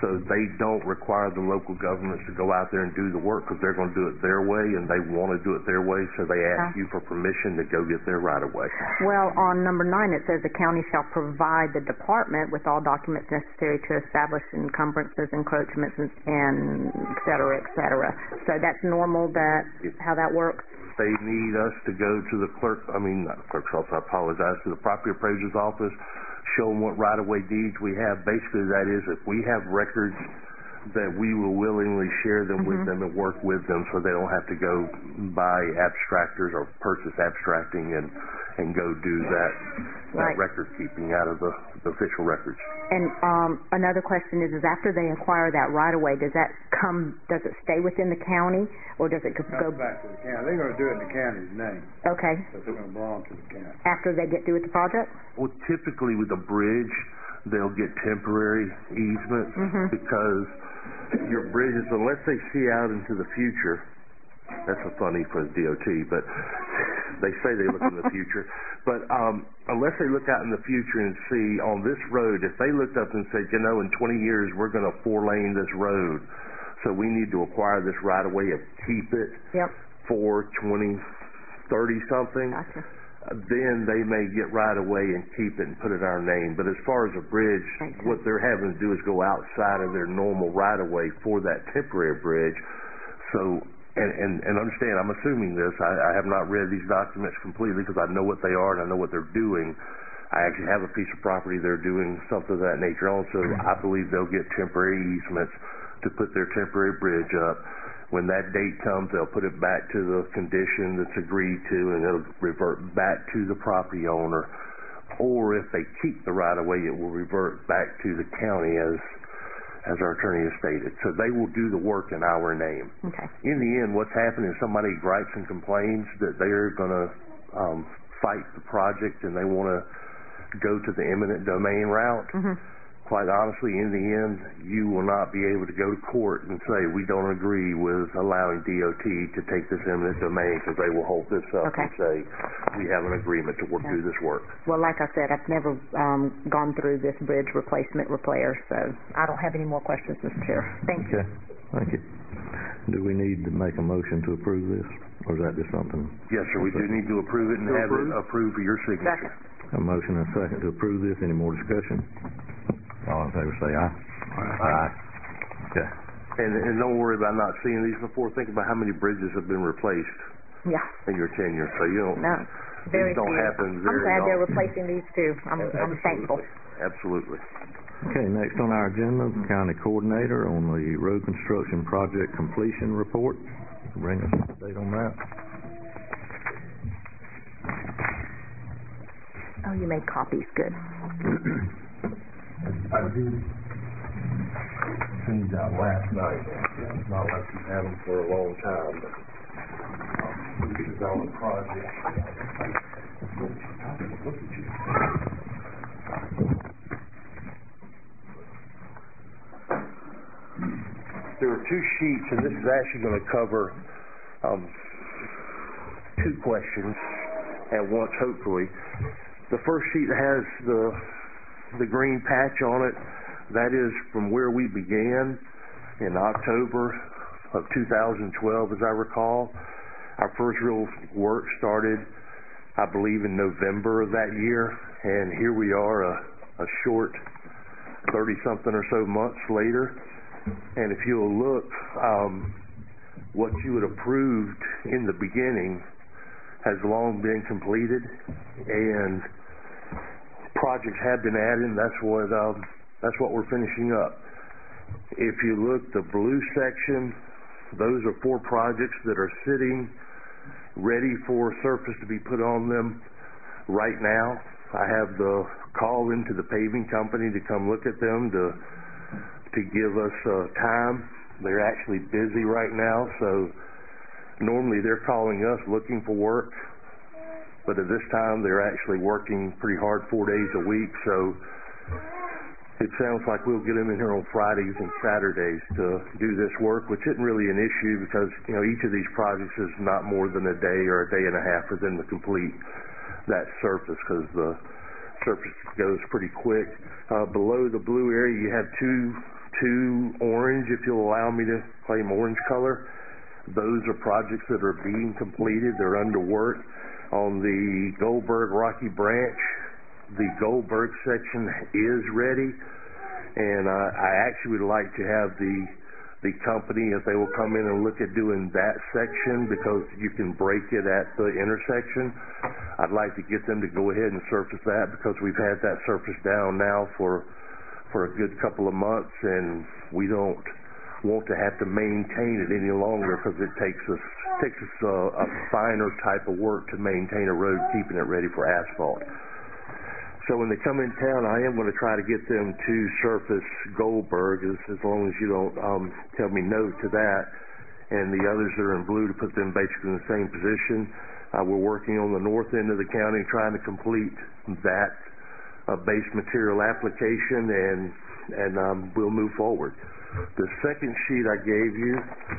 so they don't require the local governments to go out there and do the work because they're going to do it their way and they want to do it their way, so they ask you for permission to go get their right of way. Well, on number nine it says the county shall provide the department with all documents necessary to establish encumbrances, encroachments, and, and et cetera, et cetera. So that's normal, that how that works? They need us to go to the clerk, I mean, not the clerk's office, I apologize, to the property appraiser's office, show them what right-of-way deeds we have. Basically, that is, if we have records, that we will willingly share them Mm-hmm. with them and work with them so they don't have to go buy abstractors or purchase abstracting and, and go do that, that Right. record keeping out of the, the official records. And um, another question is, is after they acquire that right-of-way, does that come, does it stay within the county, or does it go? Comes back to the county. They're going to do it in the county's name, Okay, but they're going to belong to the county. after they get through with the project? Well, typically with a bridge, they'll get temporary easements Mhm. because your bridges, unless they see out into the future, that's a funny for the D O T, but they say they look in the future. But um, unless they look out in the future and see on this road, if they looked up and said, you know, in twenty years we're going to four lane this road, so we need to acquire this right of way and keep it Yep. for twenty, thirty something. Gotcha. Uh, then they may get right away and keep it and put it in our name. But as far as a bridge, Makes what they're having to do is go outside of their normal right of way for that temporary bridge. So, and, and, and understand, I'm assuming this. I, I have not read these documents completely because I know what they are and I know what they're doing. I actually have a piece of property they're doing something of that nature on, so I believe they'll get temporary easements to put their temporary bridge up. When that date comes, they'll put it back to the condition that's agreed to, and it'll revert back to the property owner. Or if they keep the right-of-way, it will revert back to the county, as as our attorney has stated. So they will do the work in our name. Okay. In the end, what's happening is somebody gripes and complains that they're going to um, fight the project and they want to go to the eminent domain route. Mhm. Quite honestly, in the end, you will not be able to go to court and say, we don't agree with allowing D O T to take this eminent domain, because they will hold this up Okay. and say, we have an agreement to work, Okay. do this work. Well, like I said, I've never um, gone through this bridge replacement repair, so I don't have any more questions, Mister Chair. Thank you. Okay, thank you. Do we need to make a motion to approve this, or is that just something? Yes, sir, we do need to approve it and To have approve? it approved for your signature. A motion and a second to approve this. Any more discussion? All in favor say aye. Aye. Okay. And, and don't worry about not seeing these before. Think about how many bridges have been replaced Yeah. in your tenure, so you don't, No. Very these don't few. happen I'm very glad they're often. replacing these too. I'm, I'm thankful. Absolutely. Okay, next on our agenda, the county coordinator on the road construction project completion report. Bring us an update on that. Oh, you made copies. Good. I did send these out last night. It's not like you've had them for a long time, but um, this is on the project. Look at you. There are two sheets, and this is actually going to cover um, two questions at once, hopefully. The first sheet has the the green patch on it. That is from where we began in October of two thousand twelve, as I recall. Our first real work started, I believe, in November of that year, and here we are a, a short thirty-something or so months later. And if you'll look, um, what you had approved in the beginning has long been completed, and projects have been added, and that's what um, that's what we're finishing up. If you look, the blue section, those are four projects that are sitting ready for surface to be put on them right now. I have the call into the paving company to come look at them to to give us uh, time. They're actually busy right now, so normally they're calling us looking for work, but at this time they're actually working pretty hard four days a week, so it sounds like we'll get them in here on Fridays and Saturdays to do this work, which isn't really an issue because, you know, each of these projects is not more than a day or a day and a half for them to complete that surface, because the surface goes pretty quick. Uh, below the blue area, you have two two orange, if you'll allow me to claim orange color. Those are projects that are being completed. They're under work. On the Goldberg Rocky Branch, the Goldberg section is ready, and uh, I actually would like to have the the company, if they will come in and look at doing that section, because you can break it at the intersection. I'd like to get them to go ahead and surface that, because we've had that surface down now for for a good couple of months, and we don't want to have to maintain it any longer, because it takes us takes us a, a finer type of work to maintain a road, keeping it ready for asphalt. So when they come in town, I am going to try to get them to surface Goldberg, as, as long as you don't um, tell me no to that, and the others that are in blue, to put them basically in the same position. Uh, we're working on the north end of the county, trying to complete that uh, base material application, and and um, we'll move forward. The second sheet I gave you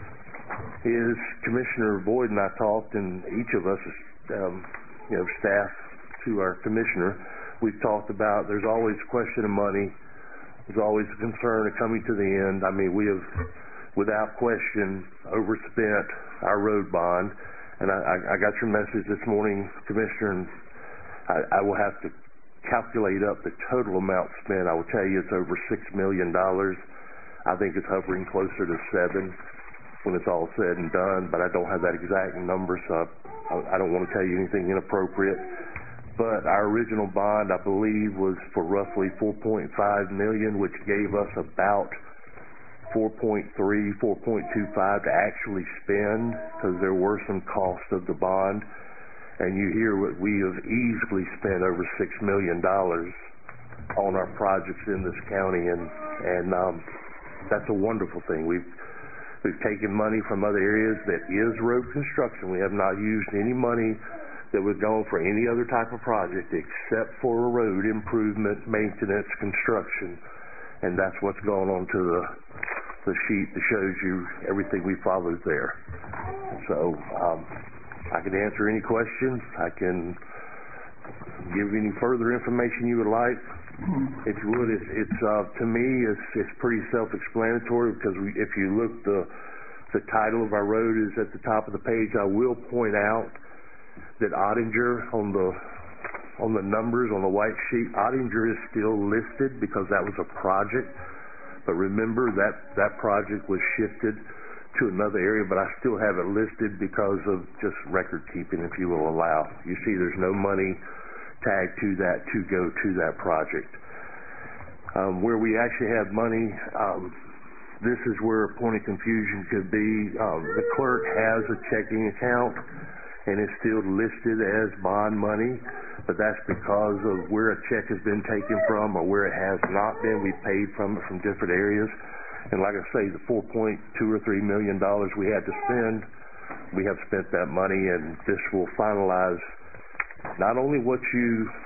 is Commissioner Boyd and I talked, and each of us, um, you know, staff to our commissioner, we've talked about there's always a question of money. There's always a concern of coming to the end. I mean, we have, without question, overspent our road bond. And I, I, I got your message this morning, Commissioner, and I, I will have to calculate up the total amount spent. I will tell you it's over six million dollars. I think it's hovering closer to seven when it's all said and done, but I don't have that exact number, so I, I don't want to tell you anything inappropriate. But our original bond, I believe, was for roughly four point five million dollars, which gave us about four point three, four point two five to actually spend, because there were some costs of the bond. And you hear what we have easily spent over six million dollars on our projects in this county, and and um, that's a wonderful thing. We've we've taken money from other areas that is road construction. We have not used any money that would go for any other type of project except for a road improvement, maintenance, construction, and that's what's going on to the the sheet that shows you everything we followed there. So um, I can answer any questions. I can give any further information you would like. If you would, it's, it's uh, to me, it's, it's pretty self-explanatory, because we, if you look, the the title of our road is at the top of the page. I will point out that Ottinger, on the on the numbers on the white sheet, Ottinger is still listed because that was a project. But remember that that project was shifted to another area, but I still have it listed because of just record keeping, if you will allow. You see, there's no money tagged to that to go to that project. Um, where we actually have money, um, this is where a point of confusion could be. Um, the clerk has a checking account, and it's still listed as bond money, but that's because of where a check has been taken from or where it has not been. We paid from it from different areas. And like I say, the four point two or three million dollars we had to spend, we have spent that money, and this will finalize not only what you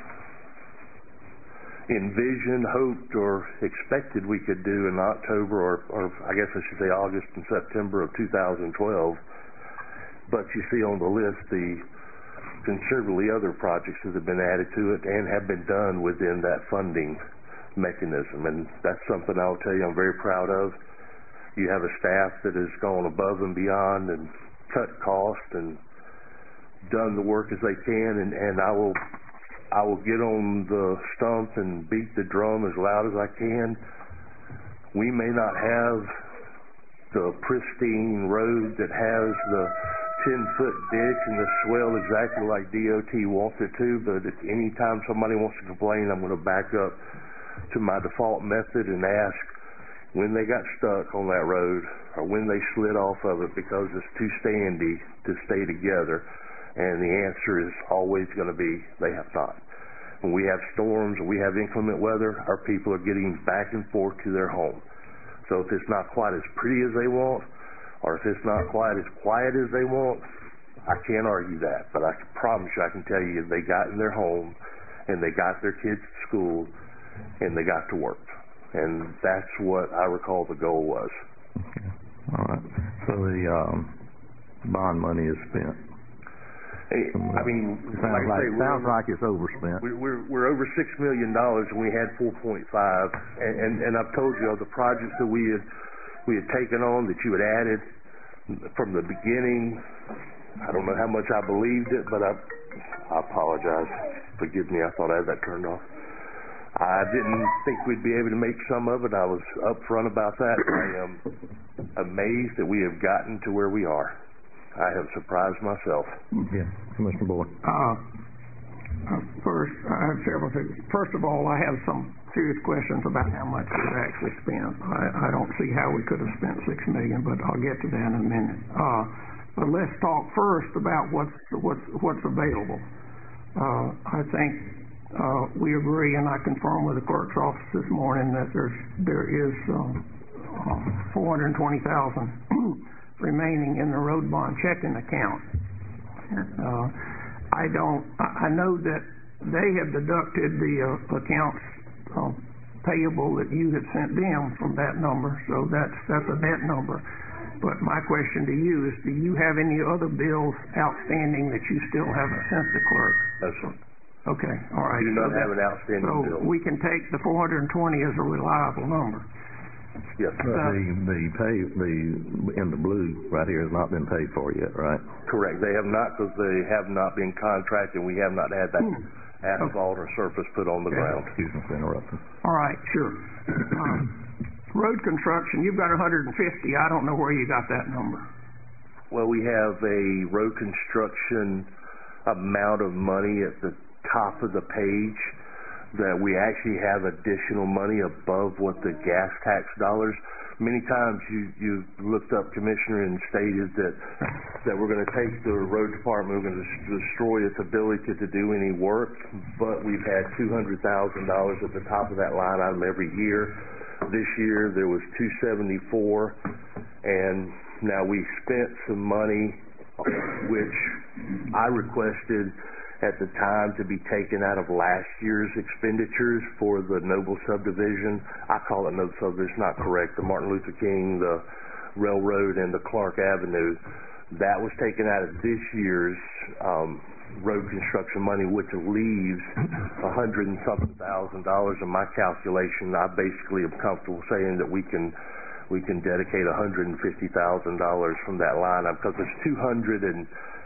envisioned, hoped, or expected we could do in October, or, or I guess I should say August and September of two thousand twelve, but you see on the list the considerably other projects that have been added to it and have been done within that funding mechanism, and that's something I'll tell you I'm very proud of. You have a staff that has gone above and beyond and cut costs and done the work as they can, and, and I will I will get on the stump and beat the drum as loud as I can. We may not have the pristine road that has the ten-foot ditch and the swell exactly like D O T wants it to, but at any time somebody wants to complain, I'm going to back up to my default method and ask when they got stuck on that road or when they slid off of it because it's too standy to stay together, and the answer is always going to be they have not. When we have storms or we have inclement weather, our people are getting back and forth to their home. So if it's not quite as pretty as they want, or if it's not quite as quiet as they want, I can't argue that, but I can promise you, I can tell you, they got in their home and they got their kids to school and they got to work, and that's what I recall the goal was. Okay. All right. So the um, bond money is spent. Eh, I mean, Sounds like I like, say, we're sounds over- like it's overspent. we- we're we're over six million dollars, and we had four point five. And, and and I've told you of the projects that we had we had taken on that you had added from the beginning. I don't know how much I believed it, but I I apologize. Forgive me. I thought I had that turned off. I didn't think we'd be able to make some of it. I was upfront about that. I am amazed that we have gotten to where we are. I have surprised myself. Yeah, Commissioner Boyd. Uh, uh, first, I have several things. First of all, I have some serious questions about how much we've actually spent. I, I don't see how we could have spent six million, but I'll get to that in a minute. Uh, but let's talk first about what's what's what's available. Uh, I think uh, we agree, and I confirm with the clerk's office this morning that there's there is um, uh, four hundred twenty thousand remaining in the road bond checking account. Uh, I don't. I know that they have deducted the uh, accounts uh, payable that you had sent them from that number, so that's that's a net number. But my question to you is, do you have any other bills outstanding that you still haven't sent the clerk? No, sir. Okay, all right. We do not so have an outstanding so bill. we can take the four hundred twenty as a reliable number. Yes. But the, the pay, the, in the blue right here has not been paid for yet, right? Correct. They have not, because they have not been contracted. We have not had that Hmm. asphalt or surface put on the Okay. ground. Excuse me for interrupting. All right, sure. Um, road construction, you've got one hundred fifty. I don't know where you got that number. Well, we have a road construction amount of money at the top of the page that we actually have additional money above what the gas tax dollars. Many times you you looked up, Commissioner, and stated that that we're going to take the road department, we're going to destroy its ability to do any work, but we've had two hundred thousand dollars at the top of that line item every year. This year there was two seventy-four, and now we spent some money which I requested at the time to be taken out of last year's expenditures for the Noble subdivision. I call it Noble subdivision, not correct. The Martin Luther King, the railroad, and the Clark Avenue. That was taken out of this year's um, road construction money, which leaves a hundred and something thousand dollars in my calculation. I basically am comfortable saying that we can we can dedicate a hundred and fifty thousand dollars from that line up, because there's two hundred and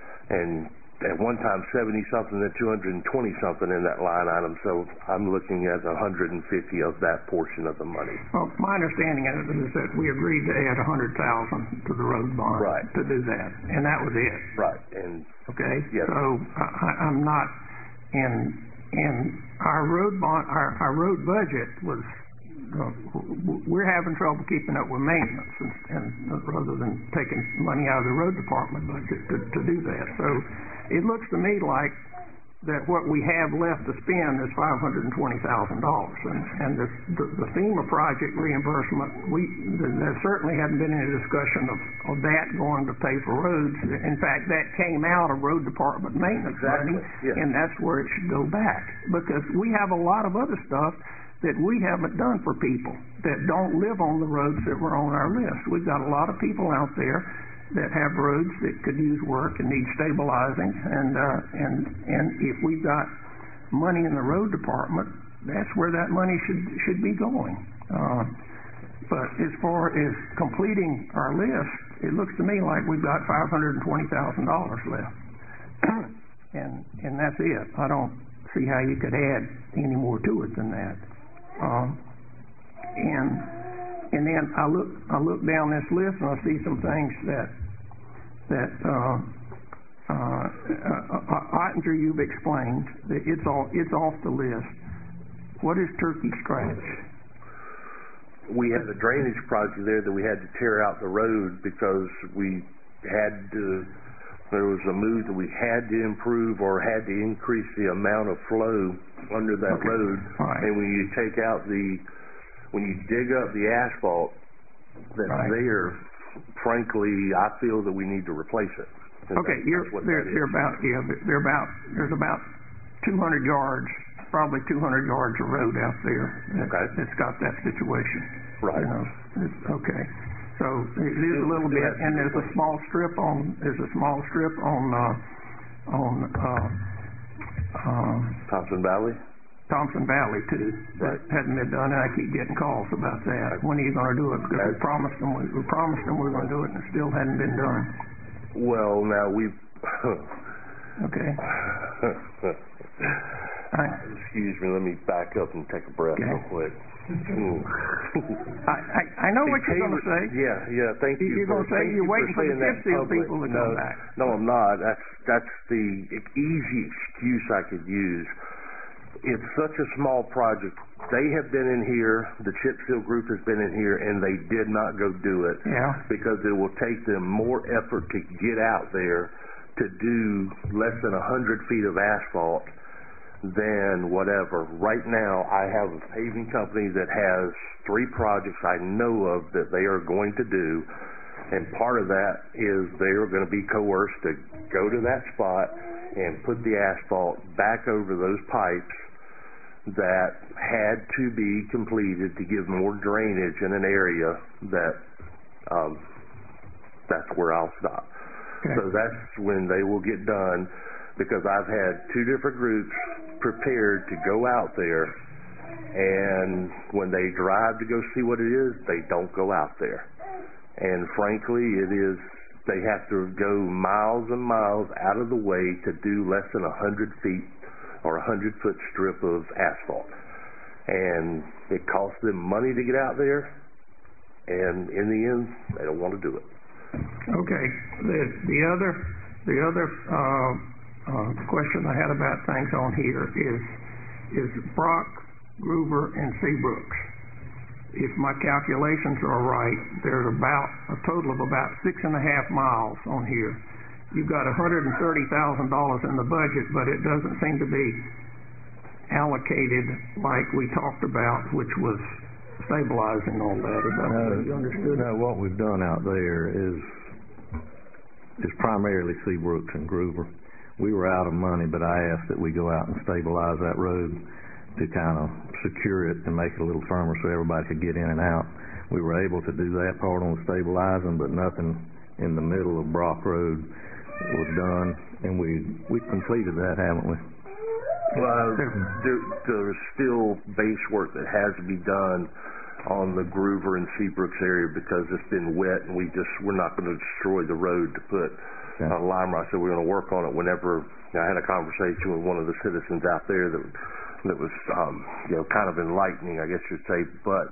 and at one time seventy something, then two hundred and twenty something in that line item. So I'm looking at a hundred and fifty of that portion of the money. Well, my understanding of it is that we agreed to add a hundred thousand to the road bond Right. to do that, and that was it. Right. And Okay. Yes. So I, I'm not in in our road bond. Our, our road budget was. Uh, we're having trouble keeping up with maintenance, and, and rather than taking money out of the road department budget to, to do that. So it looks to me like that what we have left to spend is five hundred and twenty thousand dollars, and and this, the, the FEMA project reimbursement, we there certainly hadn't been any discussion of, of that going to pay for roads. In fact, that came out of road department maintenance Exactly, money, yes. and that's where it should go back, because we have a lot of other stuff that we haven't done for people that don't live on the roads that were on our list. We've got a lot of people out there that have roads that could use work and need stabilizing, and uh, and and if we've got money in the road department, that's where that money should should be going. Uh, but as far as completing our list, it looks to me like we've got five hundred and twenty thousand dollars left, and and that's it. I don't see how you could add any more to it than that. Um, and and then I look I look down this list and I see some things that that uh, uh, uh, Ottinger, you've explained that it's all it's off the list. What is Turkey Scratch? we had a drainage project there that we had to tear out the road because we had to, there was a move that we had to improve or had to increase the amount of flow under that Okay. road. Right. And when you take out the, when you dig up the asphalt that's Right. there, frankly, I feel that we need to replace it. And Okay, that's- you're, that's what they're, that is. they're about, yeah, they're about, there's about two hundred yards, probably two hundred yards of road out there that, Okay. that's got that situation. Right. You know, it's, okay. So it is a little bit, and there's a small strip on, there's a small strip on, uh, on, uh, um, Thompson Valley? Thompson Valley too. That hadn't been done, and I keep getting calls about that. When are you gonna do it? Because we promised them, we, we promised them we were gonna do it, and it still hadn't been done. Well, now we've... Okay. I, Excuse me, let me back up and take a breath okay. real quick. I, I, I know what you're going to say. Yeah, yeah, thank you. You're going to say you're waiting for the chip seal people to no, come back. No, I'm not. That's, that's the easy excuse I could use. It's such a small project. They have been in here, the chip seal group has been in here, and they did not go do it. Yeah. Because it will take them more effort to get out there to do less than a hundred feet of asphalt than whatever. Right now, I have a paving company that has three projects I know of that they are going to do, and part of that is they are going to be coerced to go to that spot and put the asphalt back over those pipes that had to be completed to give more drainage in an area that um, that's where I'll stop. Okay. So that's when they will get done, because I've had two different groups prepared to go out there, and when they drive to go see what it is, they don't go out there. And frankly, it is, they have to go miles and miles out of the way to do less than a hundred feet or a hundred foot strip of asphalt. And it costs them money to get out there, and in the end, they don't want to do it. Okay. The, the other, the other, uh, Uh, question I had about things on here is is Brock, Gruver, and Seabrooks. If my calculations are right, there's about a total of about six and a half miles on here. You've got one hundred thirty thousand dollars in the budget, but it doesn't seem to be allocated like we talked about, which was stabilizing all that. Is that no, what you understood? No, what we've done out there is is primarily Seabrooks and Gruver. We were out of money, but I asked that we go out and stabilize that road to kind of secure it and make it a little firmer so everybody could get in and out. We were able to do that part on the stabilizing, but nothing in the middle of Brock Road was done, and we we completed that, haven't we? Well, there, there's still base work that has to be done on the Gruver and Seabrooks area because it's been wet, and we just we're not going to destroy the road to put uh, lime rock. So we're going to work on it whenever. I had a conversation with one of the citizens out there that that was um, you know kind of enlightening, I guess you'd say. But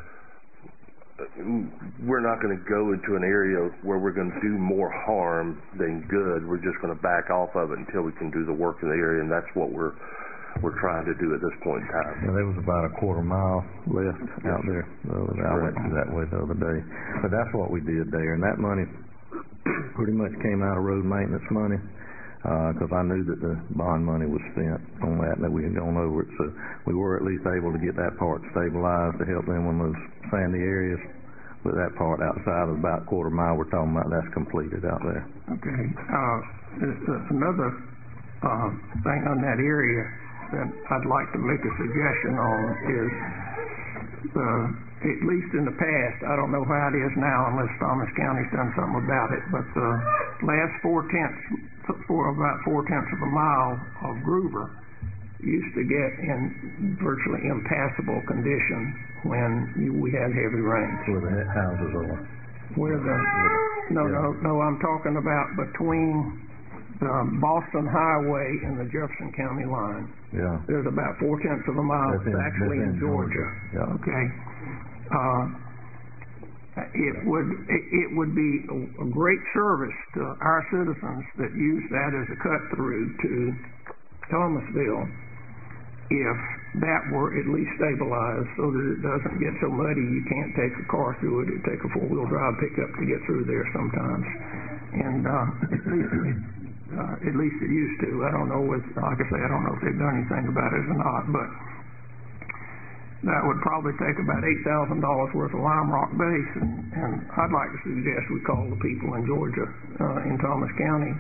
we're not going to go into an area where we're going to do more harm than good. We're just going to back off of it until we can do the work in the area, and that's what we're we're trying to do at this point in time. Yeah, there was about a quarter mile left out there. The I went through that way the other day. But that's what we did there, and that money pretty much came out of road maintenance money because uh, I knew that the bond money was spent on that and that we had gone over it. So we were at least able to get that part stabilized to help them on those sandy areas. But that part outside of about a quarter mile we're talking about, that's completed out there. Okay. Uh, another uh, thing on that area that I'd like to make a suggestion on is, uh, at least in the past, I don't know how it is now unless Thomas County's done something about it, but the last four tenths, for about four tenths of a mile of Gruver used to get in virtually impassable condition when you, we had heavy rains. Where the houses are. Where the, no, no, no, I'm talking about between the Boston Highway and the Jefferson County line. Yeah. There's about four tenths of a mile. That's in, it's actually that's in, in Georgia. Georgia. Yeah. Okay. Uh, it would it, it would be a, a great service to our citizens that use that as a cut through to Thomasville if that were at least stabilized so that it doesn't get so muddy you can't take a car through it. It'd take a four wheel drive pickup to get through there sometimes. And uh, at least Uh, at least it used to. I don't know if, like I say, I don't know if they've done anything about it or not, but that would probably take about eight thousand dollars worth of lime rock base, and, and I'd like to suggest we call the people in Georgia, uh, in Thomas County,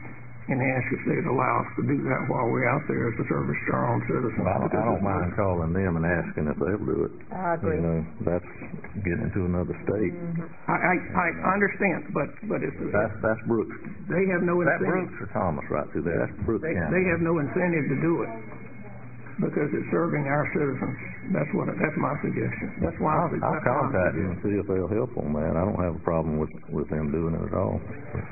and ask if they'd allow us to do that while we're out there as a service to our own citizens. Well, I don't, I don't mind calling them and asking if they'll do it. I agree. You know, that's getting into another state. Mm-hmm. I, I, I understand, but, but it's, That's, that's Brooks. they have no That incentive. Brooks or Thomas right through there. That's Brooks They, County. they have no incentive to do it because it's serving our citizens. That's what, that's my suggestion. That's why. I'll, I'll that's why I'm contact them and suggesting. see if they'll help on that. I don't have a problem with, with them doing it at all.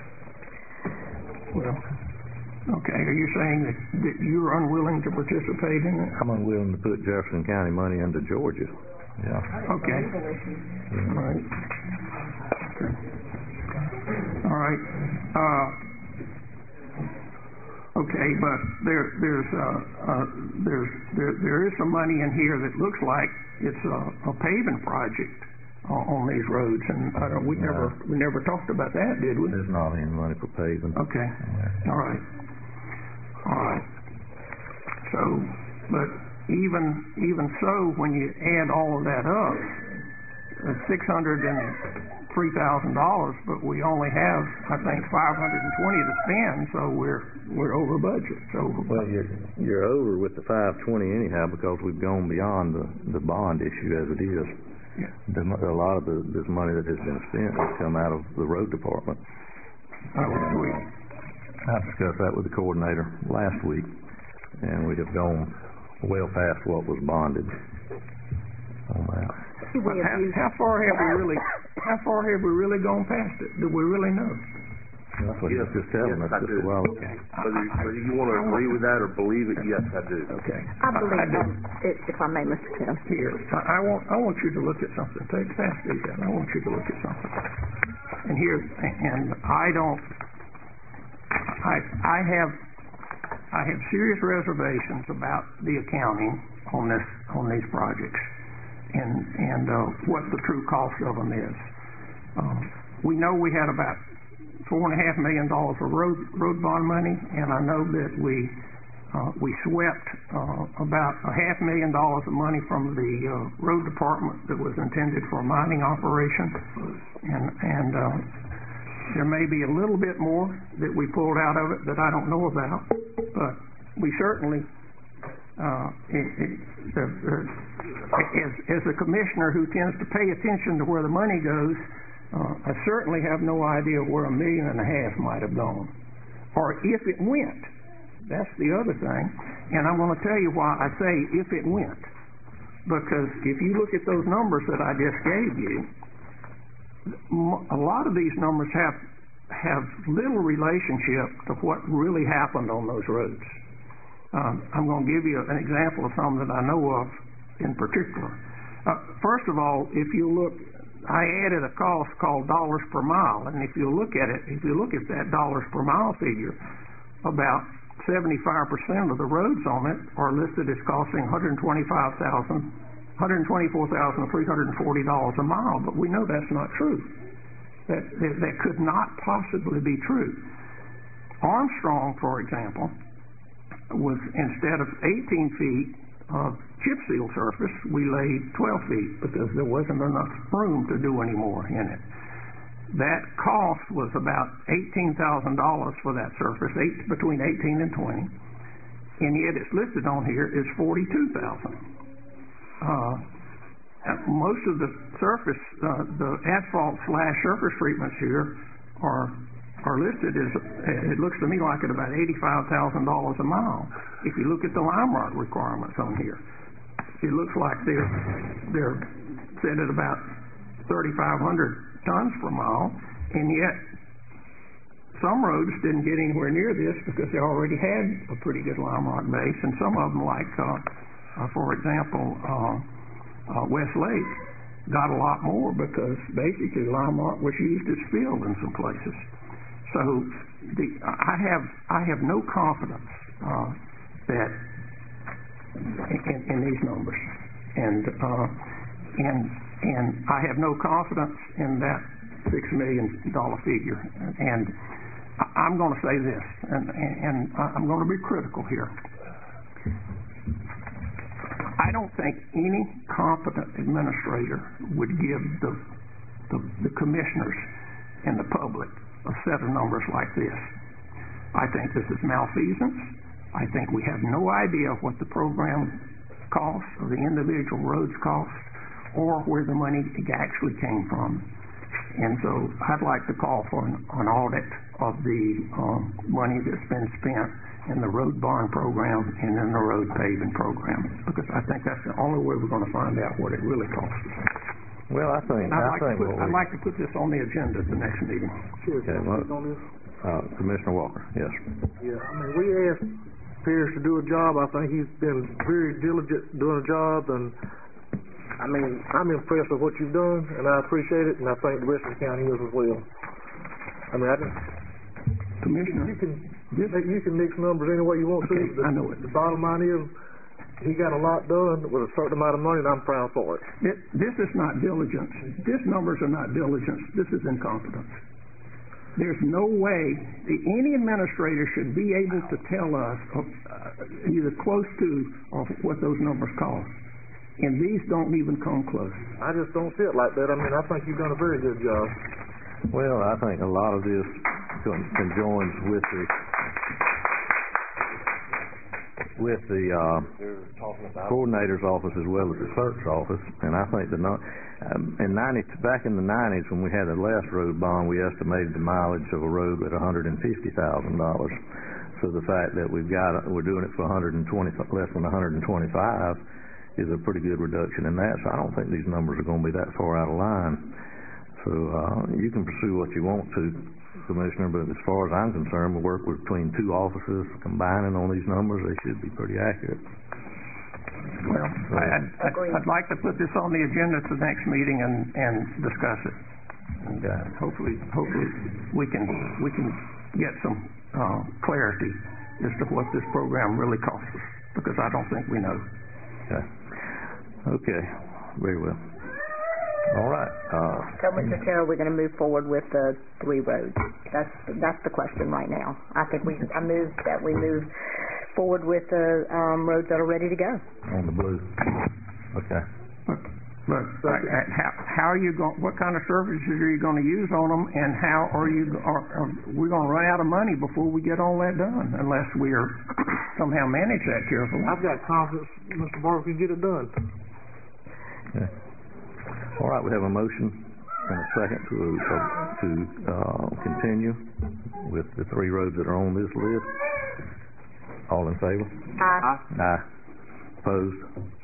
Well, okay, are you saying that, that you're unwilling to participate in it? I'm unwilling to put Jefferson County money into Georgia. Yeah. Okay. All right. Okay. All right. Uh, okay, but there, there's, uh, uh, there's, there, there is some money in here that looks like it's a, a paving project on, on these roads, and I don't, we No. never, we never talked about that, did we? There's not any money for paving. Okay. All right. All right. So, but even even so, when you add all of that up, it's six hundred and three thousand dollars, but we only have, I think, five hundred and twenty to spend. So we're we're over budget. So Well, you're you're over with the five twenty anyhow because we've gone beyond the the bond issue as it is. Yeah. The, mo- a lot of the, this money that has been spent has come out of the road department. Oh, sweet. I discussed that with the coordinator last week, and we have gone well past what was bonded on that. But how, how far have we really? How far have we really gone past it? Do we really know? That's what he was just telling Yes, us I just do. a while ago. Whether, whether you want to agree with that or believe it, yes, I do. Okay. I believe, I do. um, if if I may, Mister Chairman. Here, I I want I want you to look at something. Take fast these down. I want you to look at something. And here, and I don't. I I have I have serious reservations about the accounting on this on these projects, and and uh, what the true cost of them is. Um, we know we had about four and a half million dollars of road road bond money, and I know that we uh, we swept uh, about a half million dollars of money from the uh, road department that was intended for a mining operation, and and uh, there may be a little bit more that we pulled out of it that I don't know about, but we certainly, uh, it, it, the, the, as, as a commissioner who tends to pay attention to where the money goes, uh, I certainly have no idea where a million and a half might have gone, or if it went. That's the other thing, and I'm going to tell you why I say if it went, because if you look at those numbers that I just gave you, a lot of these numbers have have little relationship to what really happened on those roads. Um, I'm going to give you an example of some that I know of in particular. Uh, first of all, if you look, I added a cost called dollars per mile, and if you look at it, if you look at that dollars per mile figure, about seventy-five percent of the roads on it are listed as costing one hundred twenty-five thousand dollars one hundred twenty-four thousand three hundred forty dollars a mile, but we know that's not true. That, that, that could not possibly be true. Armstrong, for example, was instead of eighteen feet of chip seal surface, we laid twelve feet because there wasn't enough room to do any more in it. That cost was about eighteen thousand dollars for that surface, eight, between eighteen and twenty, and yet it's listed on here as forty-two thousand dollars. Uh, most of the surface, uh, the asphalt slash surface treatments here are are listed as, it looks to me like at about eighty-five thousand dollars a mile. If you look at the lime rock requirements on here, it looks like they're they're set at about thirty-five hundred tons per mile, and yet some roads didn't get anywhere near this because they already had a pretty good lime rock base, and some of them, like uh, Uh, for example, uh, uh, West Lake got a lot more because basically lime rock was used as fill in some places. So the, I have I have no confidence uh, that in, in these numbers, and uh, and and I have no confidence in that six million dollar figure. And I'm going to say this, and, and I'm going to be critical here. I don't think any competent administrator would give the, the, the commissioners and the public a set of numbers like this. I think this is malfeasance. I think we have no idea what the program costs or the individual roads cost or where the money actually came from. And so I'd like to call for an, an audit of the uh, money that's been spent in the road bond program and in the road paving program, because I think that's the only way we're going to find out what it really costs. Well, I think I'd, I like, think to put, what I'd we, like to put this on the agenda at the next meeting. Sure, Okay, can I well- speak on this? uh, Commissioner Walker, yes. Yeah, I mean, we asked Pierce to do a job. I think he's been very diligent doing a job, and I mean, I'm impressed with what you've done, and I appreciate it, and I think the rest of the county is as well. I mean, I just, Commissioner, you can you can mix numbers any way you want okay, to. The, I know it. the bottom line is, he got a lot done with a certain amount of money, and I'm proud for it. This, this is not diligence. These numbers are not diligence. This is incompetence. There's no way that any administrator should be able to tell us uh, either close to or what those numbers cost. And these don't even come close. I just don't see it like that. I mean, I think you've done a very good job. Well, I think a lot of this con- conjoins with the with the uh, coordinator's office as well as the clerk's office, and I think the no- um, in ninety back in the nineties when we had the last road bond, we estimated the mileage of a road at one hundred and fifty thousand dollars. So the fact that we've got we're doing it for one hundred and twenty less than one hundred and twenty-five is a pretty good reduction in that. So I don't think these numbers are going to be that far out of line. So uh, you can pursue what you want to, Commissioner, but as far as I'm concerned, we'll work between two offices, combining on these numbers. They should be pretty accurate. Well, I'd, I'd, I'd like to put this on the agenda at the next meeting and, and discuss it. And uh, hopefully, hopefully we can we can get some uh, clarity as to what this program really costs us, because I don't think we know. Okay. Okay. Very well. All right. Uh, So, Mister Chair, we're going to move forward with the three roads. That's that's the question right now. I think we I moved that we move forward with the um, roads that are ready to go. on the blue. Okay. But uh, how, how are you going? What kind of services are you going to use on them, and how are you? Are, are we going to run out of money before we get all that done? Unless we are somehow manage that carefully. I've got confidence Mister Barker can get it done. Okay. All right, we have a motion and a second to uh, to uh, continue with the three roads that are on this list. All in favor? Aye. Aye. Opposed?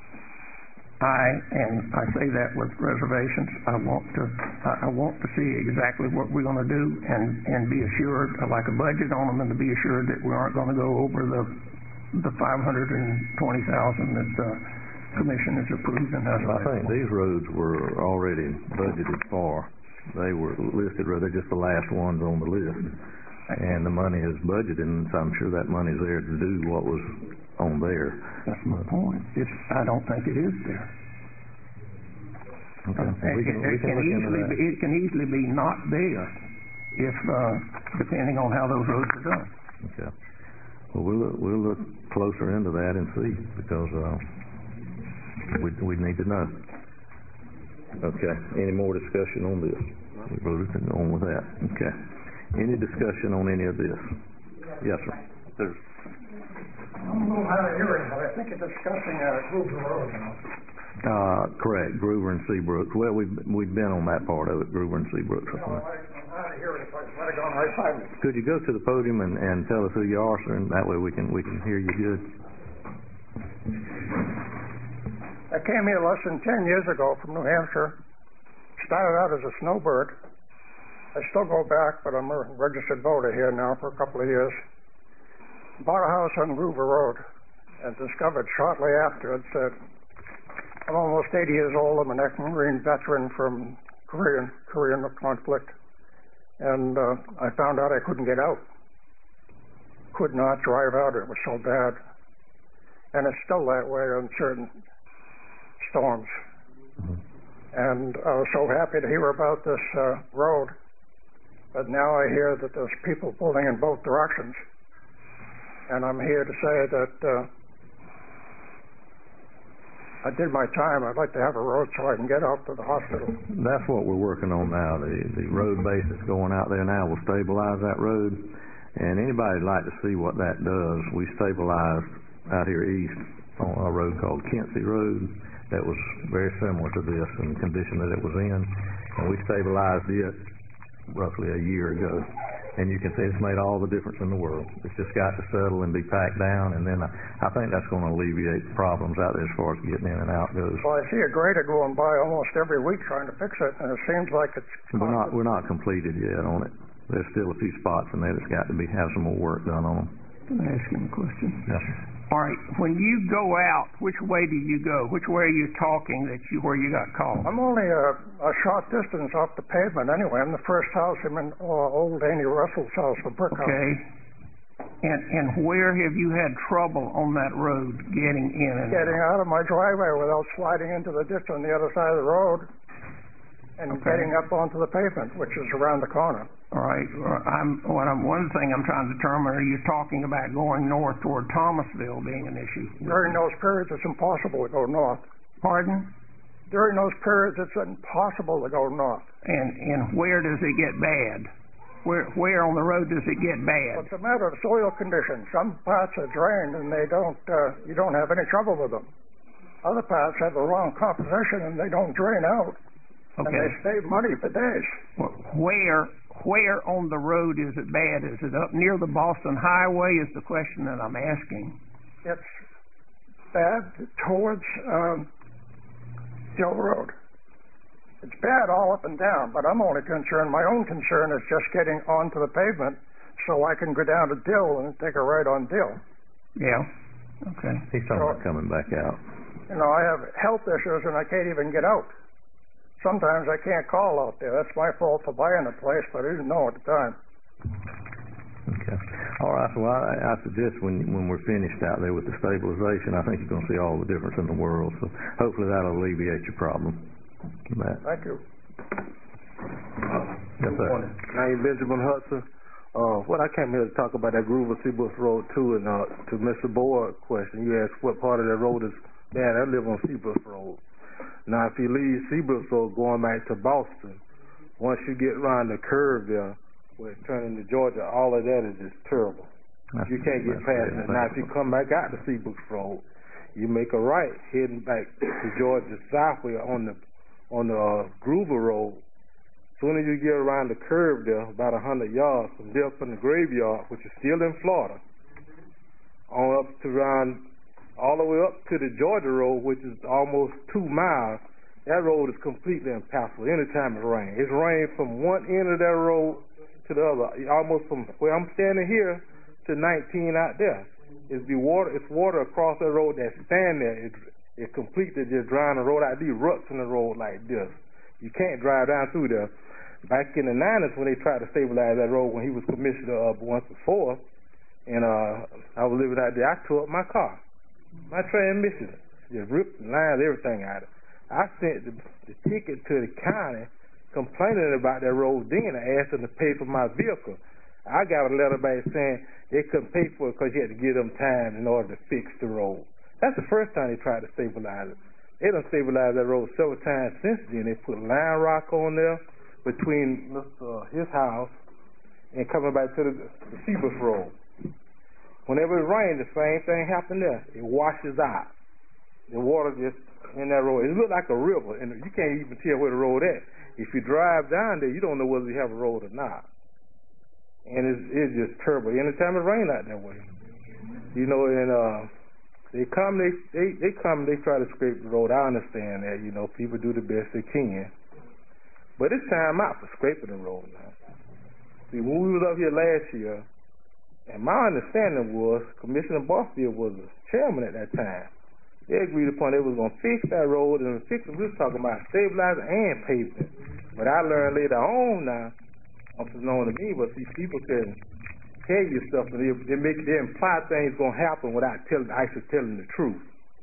Aye, and I say that with reservations. I want to I I want to see exactly what we're going to do, and and be assured, I'd like a budget on them, and to be assured that we aren't going to go over the the five hundred and twenty thousand that the commission has approved. And that's I think these roads were already budgeted for. They were listed, they're just the last ones on the list. And the money is budgeted, and so I'm sure that money's there to do what was on there. That's my point. It's, I don't think it is there. Okay. Uh, We can, it, we it can can look into easily that. be, it can easily be not there if uh, depending on how those roads are done. Okay. Well, we'll look, we'll look closer into that and see, because uh, we we need to know. Okay. Any more discussion on this? We voted to go on with that. Okay. Any discussion on any of this? Yes, sir. There's I don't know how to hear it, but I think it's discussing uh, Groover Road now. Uh, correct, Groover and Seabrook. Well, we've we've been on that part of it, Groover and Seabrook. You know, I, I'm hard to hear it if I let it go on right side of me. Could you go to the podium and, and tell us who you are, sir, and that way we can we can hear you good. I came here less than ten years ago from New Hampshire. Started out as a snowbird. I still go back, but I'm a registered voter here now for a couple of years. Bought a house on Groover Road and discovered shortly afterwards that I'm almost eighty years old. I'm an ex-Marine veteran from Korean Korean conflict, and uh, I found out I couldn't get out. Could not drive out. It was so bad, and it's still that way on certain storms. And I was so happy to hear about this uh, road, but now I hear that there's people pulling in both directions, and I'm here to say that uh, I did my time. I'd like to have a road so I can get out to the hospital. That's what we're working on now. The the road base that's going out there now will stabilize that road, And anybody'd like to see what that does, we stabilized out here east on a road called Kinsey Road that was very similar to this in the condition that it was in. And we stabilized it roughly a year ago. And you can see it's made all the difference in the world. It's just got to settle and be packed down, and then I, I think that's going to alleviate the problems out there as far as getting in and out goes. Well, I see a grader going by almost every week trying to fix it, and it seems like it's... We're not, we're not completed yet on it. There's still a few spots in there that's got to be have some more work done on them. Can I ask him a question? Yes, sir. All right, when you go out, which way do you go? Which way are you talking that you where you got called? I'm only a, a short distance off the pavement anyway. I'm the first house. I'm in uh, old Andy Russell's house, the brick house. Okay. And and where have you had trouble on that road getting in and getting out of my driveway without sliding into the ditch on the other side of the road and okay. getting up onto the pavement, which is around the corner. All right. I'm, what I'm, one thing I'm trying to determine, are you talking about going north toward Thomasville being an issue? During those periods, it's impossible to go north. Pardon? During those periods, it's impossible to go north. And and where does it get bad? Where where on the road does it get bad? Well, it's a matter of soil conditions. Some parts are drained, and they don't. Uh, you don't have any trouble with them. Other parts have the wrong composition, and they don't drain out. Okay. And they save money for days. Well, where where on the road is it bad? Is it up near the Boston Highway is the question that I'm asking. It's bad towards um, Dill Road. It's bad all up and down, but I'm only concerned, my own concern is just getting onto the pavement so I can go down to Dill and take a right on Dill. Yeah. Okay. He's talking so, about coming back out. You know, I have health issues and I can't even get out. Sometimes I can't call out there. That's my fault for buying the place, but I didn't know at the time. Okay. All right. Well, I, I suggest when when we're finished out there with the stabilization, I think you're going to see all the difference in the world. So hopefully that'll alleviate your problem. Matt. Thank you. Yes, sir. My name is Benjamin Hudson. Uh, what I came here to talk about that Groover Seabrooks Road too, and uh, to Mister Board question, you asked what part of that road is bad. I live on Seabrooks Road. Now, if you leave Seabrooks Road going back to Boston, once you get around the curve there, where it's turning to Georgia, all of that is just terrible. That's, you can't get past it. Now, if you come back out to Seabrooks Road, you make a right heading back to Georgia southward on the on the uh, Groover Road. As soon as you get around the curve there, about a hundred yards from there from the graveyard, which is still in Florida, on up to around all the way up to the Georgia Road, which is almost two miles. That road is completely impassable anytime it rains. It's rained from one end of that road to the other, almost from where I'm standing here to nineteen out there. It's the water. It's water across that road that's standing there. It, it completely just drying the road out. These ruts in the road like this. You can't drive down through there. Back in the nineties, when they tried to stabilize that road, when he was commissioner of once before, and uh, I was living out there, I tore up my car. My transmission just ripped the lines, everything out of it. I sent the, the ticket to the county complaining about that road then. I asked them to pay for my vehicle. I got a letter back saying they couldn't pay for it because you had to give them time in order to fix the road. That's the first time they tried to stabilize it. They done stabilized that road several times since then. They put line rock on there between Mister his house and coming back to the, the Seabrooks Road. Whenever it rains, the same thing happened there. It washes out. The water just in that road. It looks like a river, and you can't even tell where the road is. If you drive down there, you don't know whether you have a road or not. And it's, it's just terrible. Anytime it rains out that way, you know. And uh, they come, they, they they come, they try to scrape the road. I understand that. You know, people do the best they can, but it's time out for scraping the road now. See, when we was up here last year. And my understanding was Commissioner Barfield was the chairman at that time. They agreed upon they was going to fix that road, and fix it. We was talking about stabilizing and pavement. But I learned later on now, I'm known to me, but these people can tell you stuff, and they, they make they imply things going to happen without telling, actually telling the truth.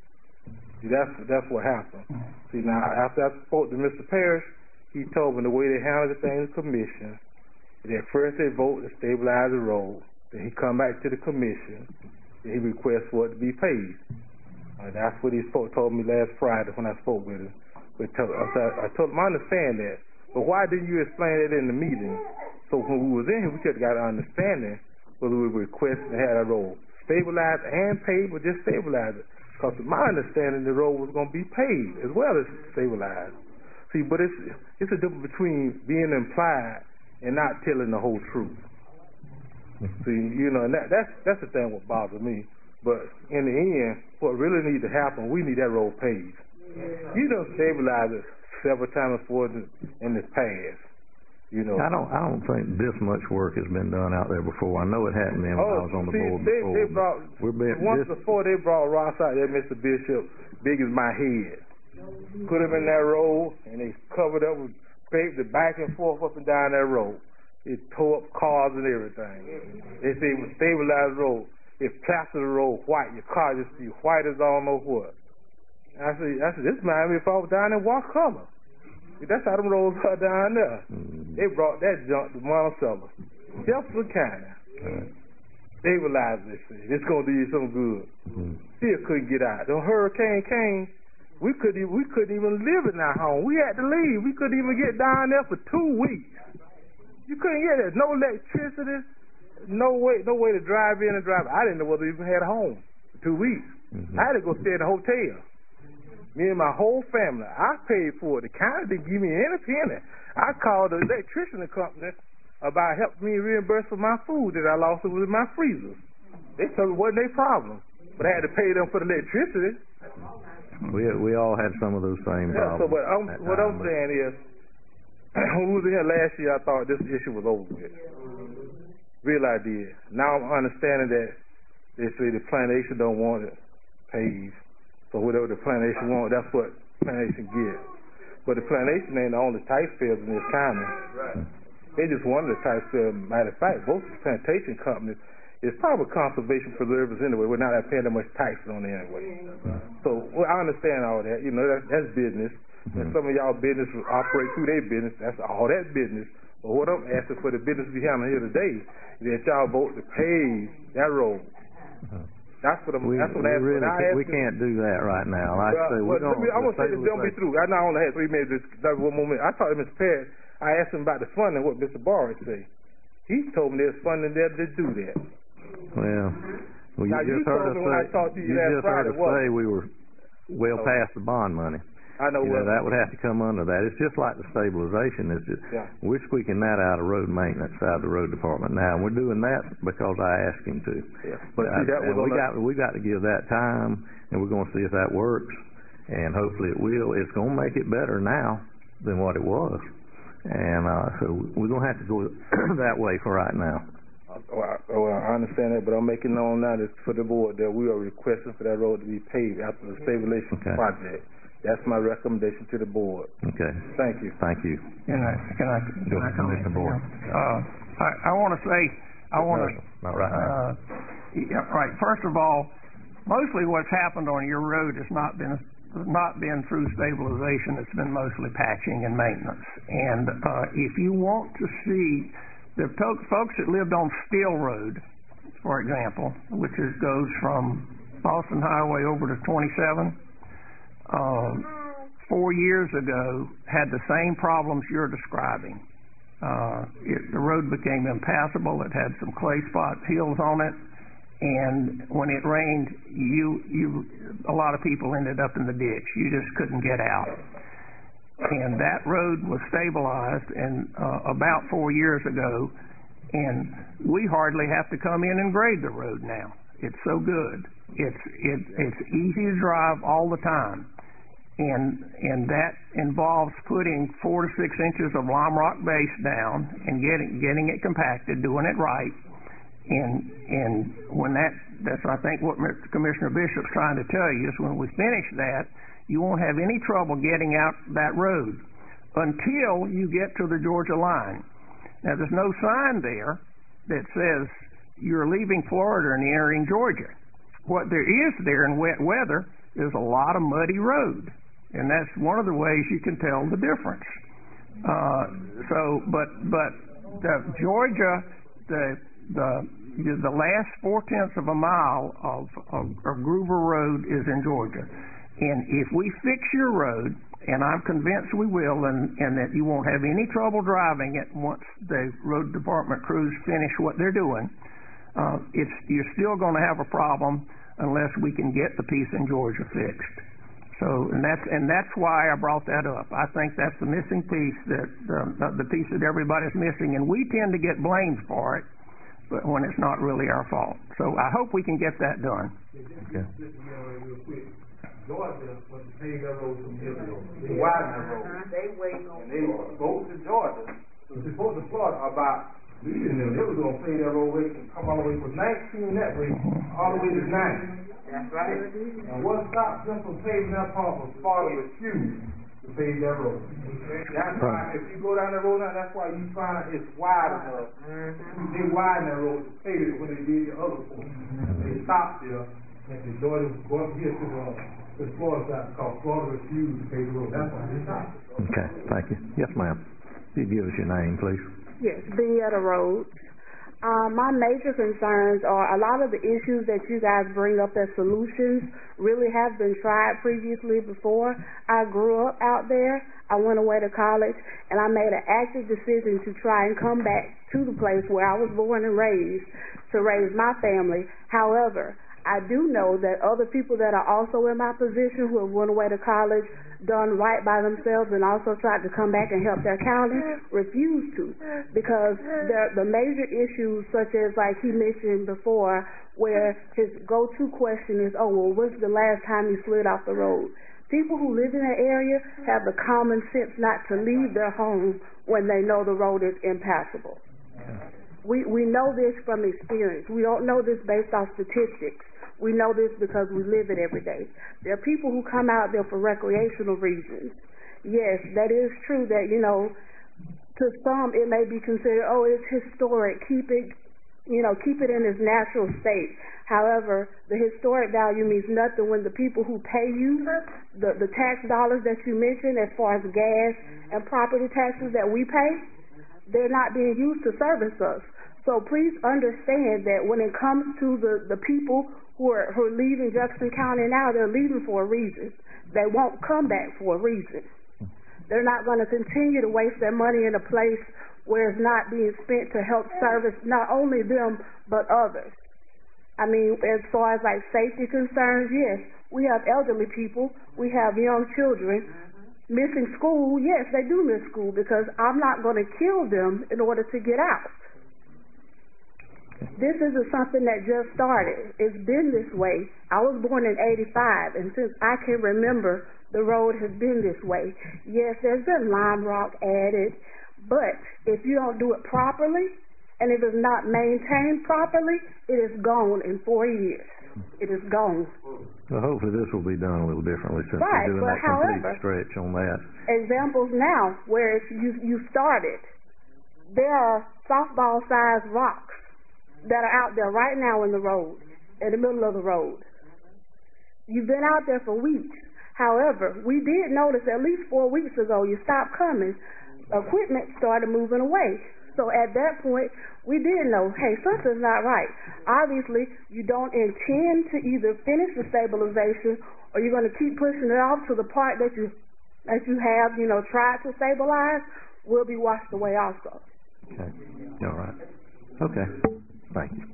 See, that's that's what happened. See, now after I spoke to Mister Parrish, he told me the way they handled the thing in the commission. That first they vote to stabilize the road. Then he come back to the commission, and he requests for it to be paid. Uh, that's what he spoke, told me last Friday when I spoke with him. But tell, I, I told him, I understand that, but why didn't you explain it in the meeting? So when we was in here, we could have got an understanding whether we were requesting to have that road stabilized and paved or just stabilized it. Because to my understanding, the road was going to be paved as well as stabilized. See, but it's it's a difference between being implied and not telling the whole truth. See, you know, and that, that's that's the thing what bothers me. But in the end, what really needs to happen, we need that road paved. You don't stabilize it several times before in the past. You know, I don't. I don't think this much work has been done out there before. I know it hadn't been when oh, I was on the see, board they, before. They brought, we're being, once this, before they brought Ross out there, Mister Bishop, big as my head. Put him in that road, and they covered up with paved it back and forth up and down that road. It tore up cars and everything. They say it was stabilized road. It plastered the road white. Your car just be white as I don't know what. And I said, I said, this reminds me if I was down in Wacoma. That's how them roads are down there. Mm-hmm. They brought that junk to Monticello. Jefferson County. Right. Stabilized this thing. It's going to do you some good. Mm-hmm. Still couldn't get out. The hurricane came. We couldn't, even, we couldn't even live in our home. We had to leave. We couldn't even get down there for two weeks. You couldn't get there. No electricity. No way no way to drive in and drive out. I didn't know whether we even had a home for two weeks. Mm-hmm. I had to go stay in a hotel. Me and my whole family. I paid for it. The county didn't give me any penny. I called the electricity company about helping me reimburse for my food that I lost with my freezers. They told me it wasn't their problem. But I had to pay them for the electricity. We we all had some of those same yeah, problems. So what I'm, what I'm saying is, when we was in here last year, I thought this issue was over with. Real I did. Now I'm understanding that they say the plantation don't want it paved. So whatever the plantation want, that's what plantation gets. But the plantation ain't the only taxpayers in this county. Right. They just one of the taxpayers. Matter of fact, both the plantation companies is probably conservation preservers anyway. We're not paying that much taxes on it anyway. Right. So well, I understand all that. You know, that, that's business. Mm-hmm. And some of y'all business operate through their business. That's all that business. But what I'm asking for the business we have here today is that y'all vote to pave that road. Mm-hmm. That's what I'm. We, that's what we I'm really asking. We can't do that right now. Like well, I say, we're well, going. I'm gonna say this. Don't be through. I not only had three minutes. Just one more minute. I talked to Mister Perry. I asked him about the funding. What Mister Barr say? He told me there's funding there to do that. Well, well you now, just you heard us say. You, you just Friday, heard us say we were well okay. past the bond money. I know, you well, know that would have to come under that. It's just like the stabilization. It's just yeah. we're squeaking that out of road maintenance out of the road department now, and we're doing that because I asked him to. Yeah. But uh, see, that and was we got we got to give that time, and we're going to see if that works, and hopefully it will. It's going to make it better now than what it was, and uh, so we're going to have to go that way for right now. Well I, well, I understand that, but I'm making known now that for the board that we are requesting for that road to be paved after the stabilization okay. project. That's my recommendation to the board. Okay. Thank you. Thank you. Can I, can I, can I comment? Mister Board. Uh, I, I want to say, I want to, no, not right now. Uh, yeah, right. First of all, mostly what's happened on your road has not been not been through stabilization. It's been mostly patching and maintenance. And uh, if you want to see the to- folks that lived on Steel Road, for example, which is, goes from Boston Highway over to twenty-seven. Um, four years ago had the same problems you're describing. Uh, it, the road became impassable. It had some clay spot hills on it, and when it rained, you you a lot of people ended up in the ditch. You just couldn't get out. And that road was stabilized and uh, about four years ago, and we hardly have to come in and grade the road now. It's so good. It's it, it's easy to drive all the time. And and that involves putting four to six inches of lime rock base down and getting getting it compacted, doing it right. And and when that that's I think what Commissioner Bishop's trying to tell you is when we finish that, you won't have any trouble getting out that road until you get to the Georgia line. Now there's no sign there that says you're leaving Florida and entering Georgia. What there is there in wet weather is a lot of muddy road. And that's one of the ways you can tell the difference. Uh, so, but but the Georgia, the the the last four tenths of a mile of, of, of Groover Road is in Georgia, and if we fix your road, and I'm convinced we will, and, and that you won't have any trouble driving it once the road department crews finish what they're doing. uh, it's, you're still going to have a problem unless we can get the piece in Georgia fixed. So, and that's and that's why I brought that up. I think that's the missing piece, that uh, the piece that everybody's missing, and we tend to get blamed for it, but when it's not really our fault. So I hope we can get that done. Okay. Georgia was to pave that road some years ago. They widened that road. They waiting on. And they go to Georgia. It was supposed to Florida about leaving them. They was going to pave that road and come all the way from nineteen that way, all the way to nine. That's right. And what stopped them from paving that part was Florida refused to pave that road. That's why if you go down that road now, that's why you find it's wide enough. Mm-hmm. They widened that road to pave it when they did the other portion. They stopped there and they Georgia going here to the the Florida side because Florida refused to pave the road. That's why they stopped. Okay, thank you. Yes, ma'am. You give us your name, please. Yes, Benetta Rhodes. Uh, my major concerns are a lot of the issues that you guys bring up as solutions really have been tried previously before. I grew up out there. I went away to college, and I made an active decision to try and come back to the place where I was born and raised to raise my family. However, I do know that other people that are also in my position who have went away to college, done right by themselves, and also tried to come back and help their county, refuse to, because the major issues, such as like he mentioned before, where his go-to question is, oh, well, when's the last time you slid off the road? People who live in that area have the common sense not to leave their home when they know the road is impassable. We we know this from experience. We don't know this based off statistics. We know this because we live it every day. There are people who come out there for recreational reasons. Yes, that is true that, you know, to some it may be considered, oh, it's historic, keep it, you know, keep it in its natural state. However, the historic value means nothing when the people who pay you, the, the tax dollars that you mentioned as far as gas and property taxes that we pay, they're not being used to service us. So please understand that when it comes to the, the people who are, who are leaving Jefferson County now, they're leaving for a reason. They won't come back for a reason. They're not going to continue to waste their money in a place where it's not being spent to help service not only them, but others. I mean, as far as like safety concerns, yes, we have elderly people, we have young children. Missing school, yes, they do miss school because I'm not going to kill them in order to get out. This isn't something that just started. It's been this way. I was born in eighty-five, and since I can remember, the road has been this way. Yes, there's been lime rock added, but if you don't do it properly, and if it's not maintained properly, it is gone in four years. It is gone. Well, hopefully this will be done a little differently since right, we're doing that however, complete stretch on that. Examples now where it's, you, you started, there are softball-sized rocks that are out there right now in the road, in the middle of the road. You've been out there for weeks. However, we did notice at least four weeks ago you stopped coming. Equipment started moving away. So at that point, we did know, hey, something's not right. Obviously, you don't intend to either finish the stabilization or you're going to keep pushing it off to the part that you that you have, you know, tried to stabilize will be washed away also. Okay. All right. Okay. Thank you.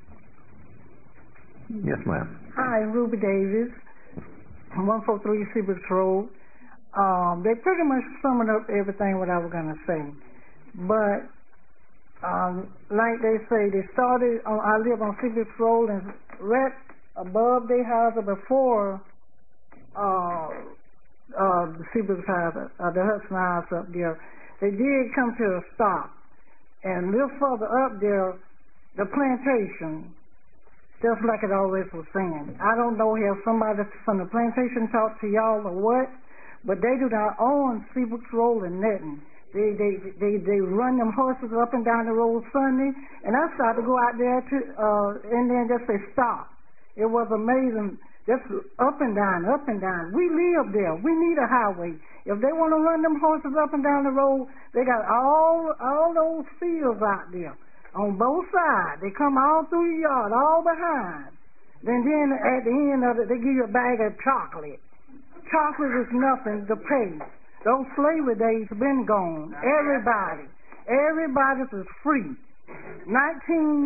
Yes, ma'am. Hi, Ruby Davis, one forty-three Seabrooks Road. Um, they pretty much summed up everything what I was going to say. But, um, like they say, they started, on, I live on Seabrooks Road, and right above their house or before uh, uh, the Seabrooks house, uh, the Hudson house up there, they did come to a stop. And a little further up there, the plantation, just like it always was saying. I don't know if somebody from the plantation talked to y'all or what, but they do not own Seabrooks Road and nothing. They they they they run them horses up and down the road Sunday, and I started to go out there to uh and then just say stop. It was amazing, just up and down, up and down. We live there. We need a highway. If they want to run them horses up and down the road, they got all all those fields out there. On both sides. They come all through your yard, all behind. Then then at the end of it, they give you a bag of chocolate. Chocolate is nothing to pay. Those slavery days have been gone. Everybody. Everybody's is free. Nineteen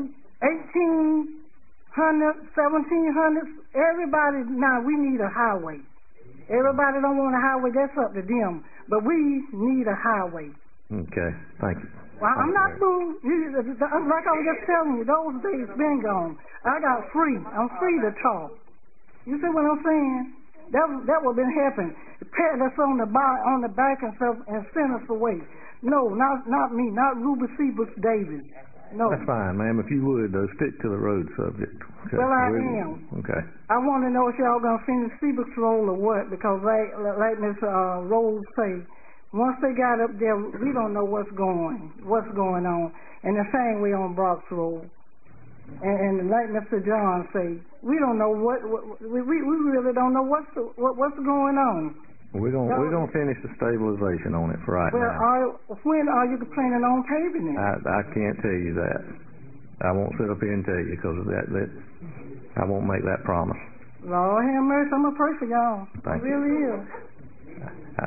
eighteen hundred, seventeen hundred, everybody, now we need a highway. Everybody don't want a highway, that's up to them. But we need a highway. Okay, thank you. Well, I'm not moved. Like I was just telling you, those days been gone. I got free. I'm free to talk. You see what I'm saying? That that what been happening. Pat us on the back, on the back and stuff, and send us away. No, not not me, not Ruby Seabrook Davis. No. That's fine, ma'am. If you would, though, stick to the road subject. Okay. Well, I we, am. Okay. I want to know if y'all gonna finish Seabrook's role or what, because like like Miss uh, Rose say, once they got up there, we don't know what's going what's going on. And the same way on Brock's Road. And, and like Mister John say, we don't know what, what we, we we really don't know what's what, what's going on. We're gonna we're gonna finish the stabilization on it for right well, now. Are, when are you planning on paving it? I I can't tell you that. I won't sit up here and tell you because of that. That I won't make that promise. Lord have mercy, I'm gonna pray for y'all. Thank I really you. is. I,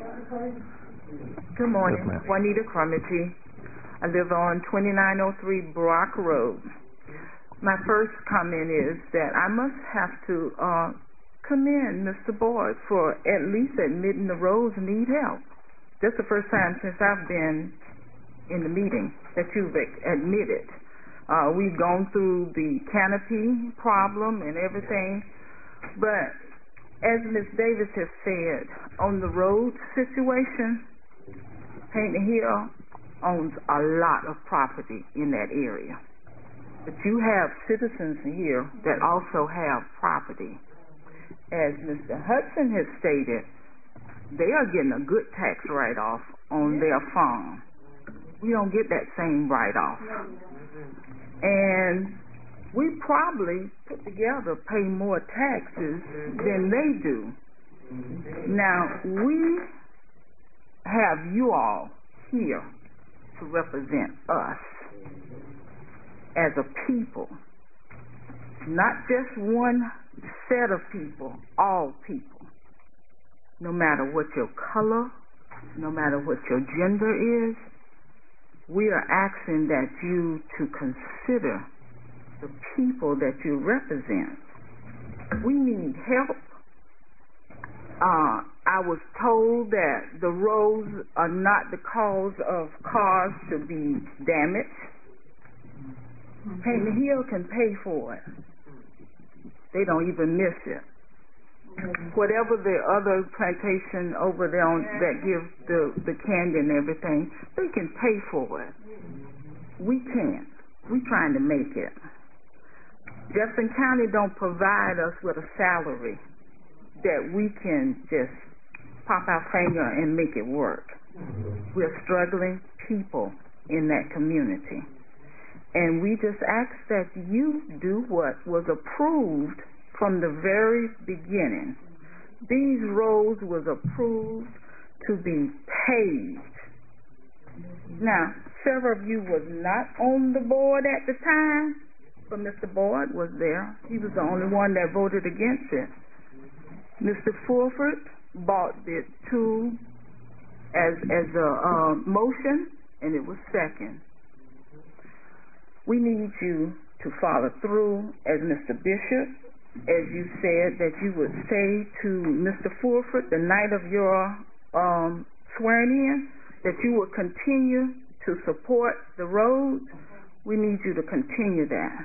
Good morning, yes, Juanita Crumity. I live on twenty-nine oh three Brock Road. My first comment is that I must have to uh, commend Mister Boyd for at least admitting the roads need help. That's the first time since I've been in the meeting that you've admitted. Uh, we've gone through the canopy problem and everything, but as Miz Davis has said, on the road situation, Painted Hill owns a lot of property in that area. But you have citizens here that also have property. As Mister Hudson has stated, they are getting a good tax write-off on their farm. We don't get that same write-off. And we probably put together pay more taxes than they do. Now, we have you all here to represent us as a people, not just one set of people, all people. No matter what your color, no matter what your gender is, we are asking that you to consider the people that you represent. We need help. Uh, I was told that the roads are not the cause of cars to be damaged. Painted Hill can pay for it. They don't even miss it. Whatever the other plantation over there on, that gives the, the candy and everything, they can pay for it. We can't. We're trying to make it. Jefferson County don't provide us with a salary that we can just pop our finger and make it work. We're struggling people in that community. And we just ask that you do what was approved from the very beginning. These roads was approved to be paved. Now, several of you was not on the board at the time, but Mister Boyd was there. He was the only one that voted against it. Mister Fulford bought it too as as a uh, motion, and it was second. We need you to follow through, as Mister Bishop, as you said that you would say to Mister Fulford the night of your um, swearing in, that you would continue to support the roads. We need you to continue that.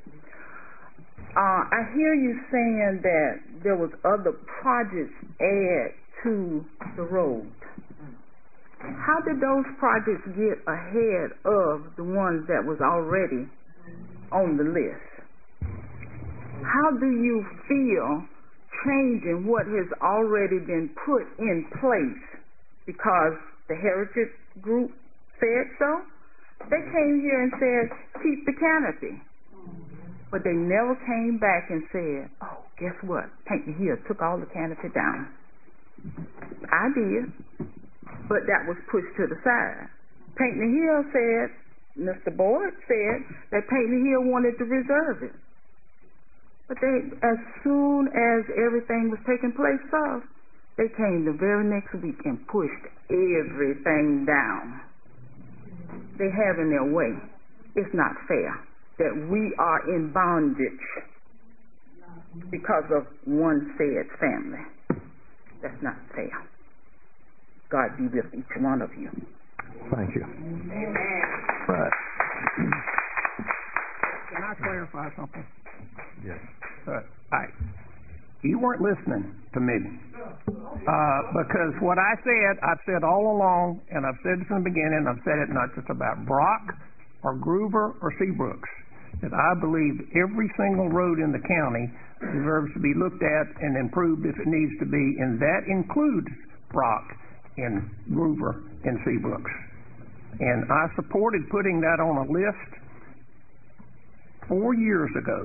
Uh, I hear you saying that there was other projects added to the road. How did those projects get ahead of the ones that was already on the list? How do you feel changing what has already been put in place because the Heritage Group said so? They came here and said, keep the canopy. But they never came back and said, oh, guess what? Painted Hill took all the canopy down. I did. But that was pushed to the side. Painted Hill said, Mister Boyd said, that Painted Hill wanted to reserve it. But they, as soon as everything was taking place off, they came the very next week and pushed everything down. They have in their way. It's not fair. that we are in bondage because of one said family. That's not fair. God be with each one of you. Thank you. Amen. Right. Can I clarify something? Yes. Uh, I, you weren't listening to me. Uh, because what I said, I've said all along, and I've said it from the beginning, I've said it not just about Brock or Groover or Seabrooks, that I believe every single road in the county deserves to be looked at and improved if it needs to be, and that includes Brock and Groover and Seabrooks. And I supported putting that on a list four years ago.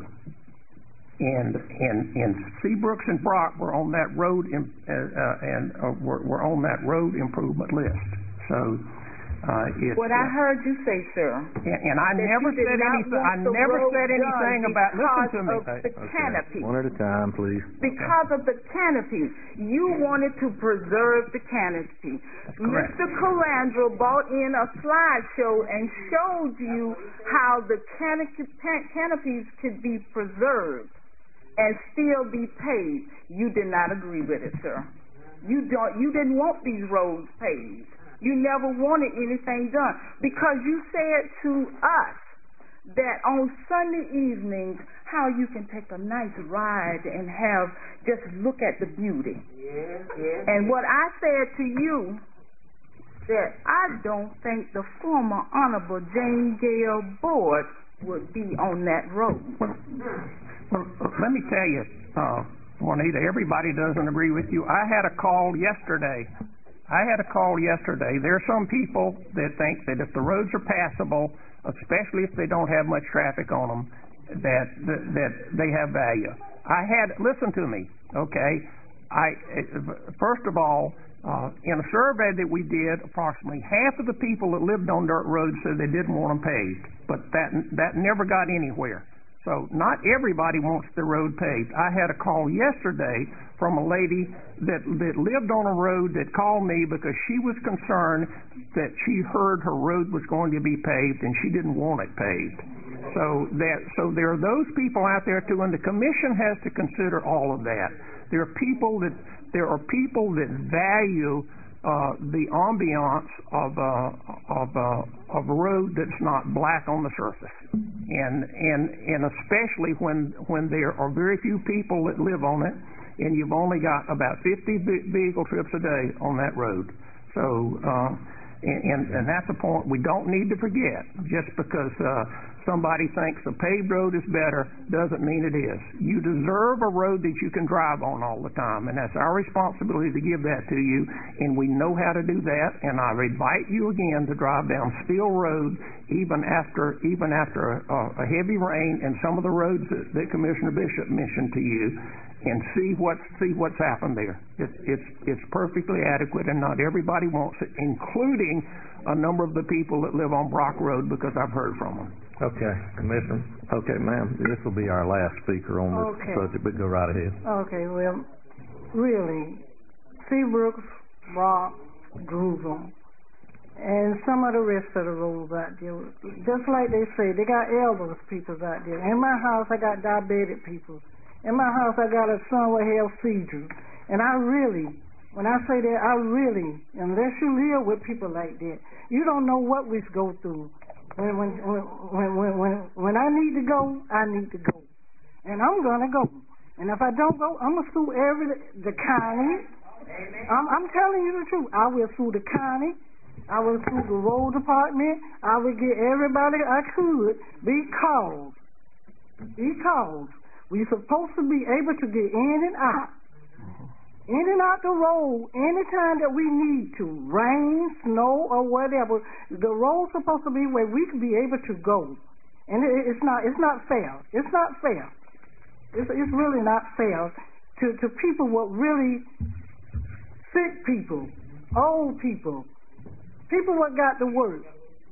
And and and Seabrooks and Brock were on that road in, uh, uh, and uh, were, were on that road improvement list. So uh, it's what I heard you say, sir. And, and I never said anything. I never said anything about. Listen to me. Of the okay. canopy. One at a time, please. Because of the canopy, you wanted to preserve the canopy. Mister Calandra brought in a slideshow and showed you how the canopy, canopies could be preserved and still be paved. You did not agree with it, sir. You don't. You didn't want these roads paved. You never wanted anything done because you said to us that on Sunday evenings how you can take a nice ride and have just look at the beauty. Yes, yes. And what I said to you that I don't think the former Honorable Jane Gale Board would be on that road. Well, well, let me tell you, uh, Juanita, everybody doesn't agree with you. I had a call yesterday. I had a call yesterday. There are some people that think that if the roads are passable, especially if they don't have much traffic on them, that that, that they have value. I had, listen to me, okay? I first of all, uh, in a survey that we did, approximately half of the people that lived on dirt roads said they didn't want them paved, but that that never got anywhere. So not everybody wants the road paved. I had a call yesterday from a lady that that lived on a road that called me because she was concerned that she heard her road was going to be paved and she didn't want it paved. So that so there are those people out there too, and the commission has to consider all of that. There are people that there are people that value uh, the ambiance of uh, of uh, of a road that's not black on the surface, and and and especially when when there are very few people that live on it, and you've only got about fifty vehicle trips a day on that road. So uh, and, and and that's a point we don't need to forget. Just because uh, somebody thinks a paved road is better doesn't mean it is. You deserve a road that you can drive on all the time, and that's our responsibility to give that to you, and we know how to do that. And I invite you again to drive down Steel Road even after even after a, a heavy rain and some of the roads that, that Commissioner Bishop mentioned to you, and see what see what's happened there. It's it's it's perfectly adequate, and not everybody wants it, including a number of the people that live on Brock Road, because I've heard from them. Okay, Commissioner. Okay, ma'am. This will be our last speaker on this Okay. subject, but go right ahead. Okay, well, really, Seabrooks, Brock, Groover, and some of the rest of the roads out there, just like they say, they got elderly people out there. In my house, I got diabetic people. In my house, I got a son with health seizures. And I really, when I say that, I really, unless you live with people like that, you don't know what we go through. When when when when when when I need to go, I need to go, and I'm gonna go. And if I don't go, I'm gonna sue every the county. I'm, I'm telling you the truth. I will sue the county. I will sue the road department. I will get everybody I could because because we're supposed to be able to get in and out. In and out the road anytime that we need to, rain, snow, or whatever. The road's supposed to be where we can be able to go, and it, it's not. It's not fair. It's not fair. It's, it's really not fair to to people what really sick people, old people, people what got to work.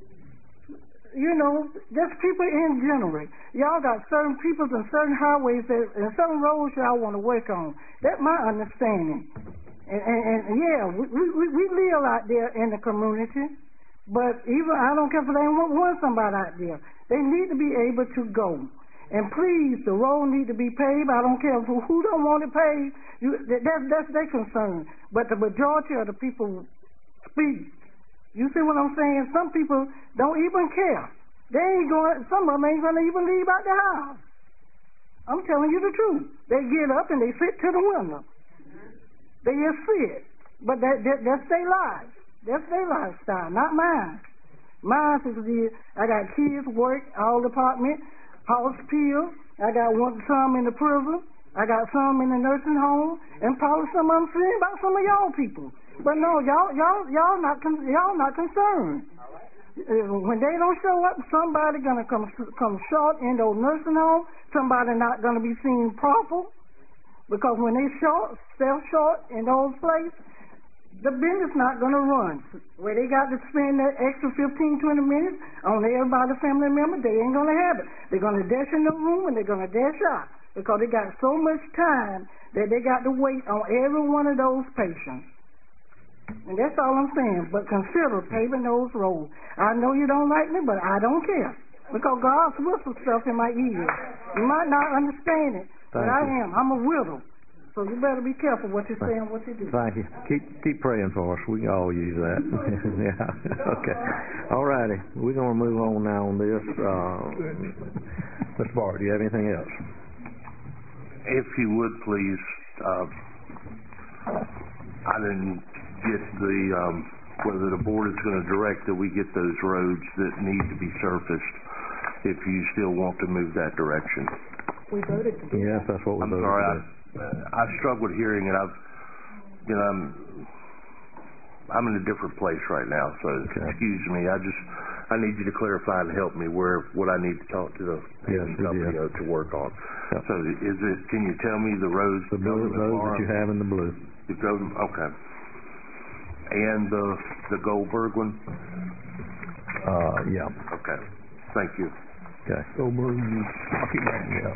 You know, just people in general. Y'all got certain people and certain highways that, and certain roads y'all want to work on. That's my understanding. And, and, and yeah, we, we, we live out there in the community. But even, I don't care if they want, want somebody out there. They need to be able to go. And please, the road need to be paved. I don't care who, who don't want it paved. You, that, that's their concern. But the majority of the people speak. You see what I'm saying? Some people don't even care. They ain't going, some of them ain't going to even leave out the house. I'm telling you the truth. They get up and they sit to the window. They just sit. But that, that, that's their life. That's their lifestyle, not mine. Mine is the, I got kids, work, all department, hospital. I got one, some in the prison. I got some in the nursing home, and probably some I'm seeing about some of y'all people. But no, y'all, y'all, y'all not, con- y'all not concerned. When they don't show up, somebody gonna come come short in those nursing homes. Somebody not gonna be seen proper, because when they short, sell short in those places, the business not gonna run. Where they got to spend that extra fifteen, twenty minutes on everybody, family member, they ain't gonna have it. They're gonna dash in the room and they're gonna dash out because they got so much time that they got to wait on every one of those patients. And that's all I'm saying. But consider paving those roads. I know you don't like me, but I don't care. Because God's whisper stuff in my ears. You might not understand it, Thank but I you. am. I'm a widow. So you better be careful what you say and what you do. Thank you. Keep keep praying for us. We can all use that. Yeah. Okay. All righty. We're going to move on now on this. Uh, Mister Bart, do you have anything else? If you would, please. Uh, I didn't get the um, whether the board is going to direct that we get those roads that need to be surfaced. If you still want to move that direction. We voted to do Yes, that. that's what we I'm voted sorry. to I, do. uh, I've struggled hearing it. I've, you know, I'm, I'm in a different place right now. So Okay. excuse me. I just, I need you to clarify and help me where what I need to talk to the Yes, we company did. uh, to work on. Yep. So is it? Can you tell me the roads? The blue, Government those Farm, that you have in the blue. The Golden, okay. And the the Goldberg one. Uh, yeah. Okay. Thank you. Okay. Goldberg, Rocky Mountain, yeah.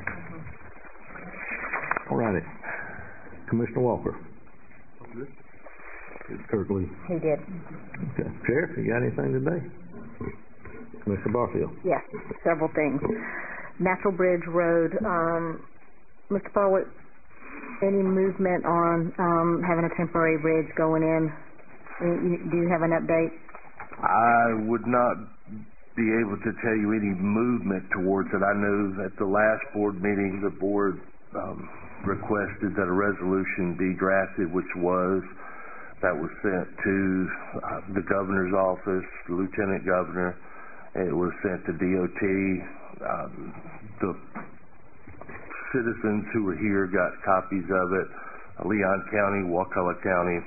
All righty. Commissioner Walker. Kirkley. He did. Okay. Sheriff, you got anything today? Commissioner Barfield. Yes, several things. Natural Bridge Road, um, Mister Barwick, any movement on um, having a temporary bridge going in? Do you have an update? I would not be able to tell you any movement towards it. I know at the last board meeting, the board um, requested that a resolution be drafted, which was, that was sent to uh, the governor's office, the lieutenant governor. It was sent to D O T. Um, the citizens who were here got copies of it. Leon County, Wakulla County,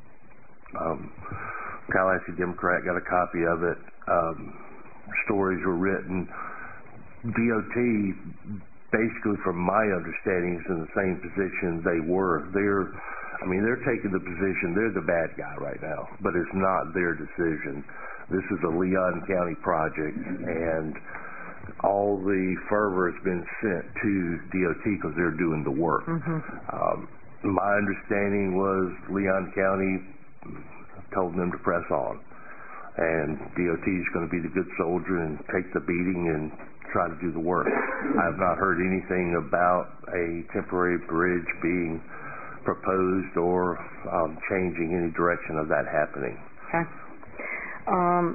um, Tallahassee Democrat got a copy of it. Um, stories were written. D O T, basically from my understanding, is in the same position they were. They're, I mean, they're taking the position, they're the bad guy right now, but it's not their decision. This is a Leon County project, and all the fervor has been sent to D O T because they're doing the work. Mm-hmm. Um, my understanding was Leon County told them to press on, and D O T is going to be the good soldier and take the beating and try to do the work. I have not heard anything about a temporary bridge being proposed or um, changing any direction of that happening. Okay. Um,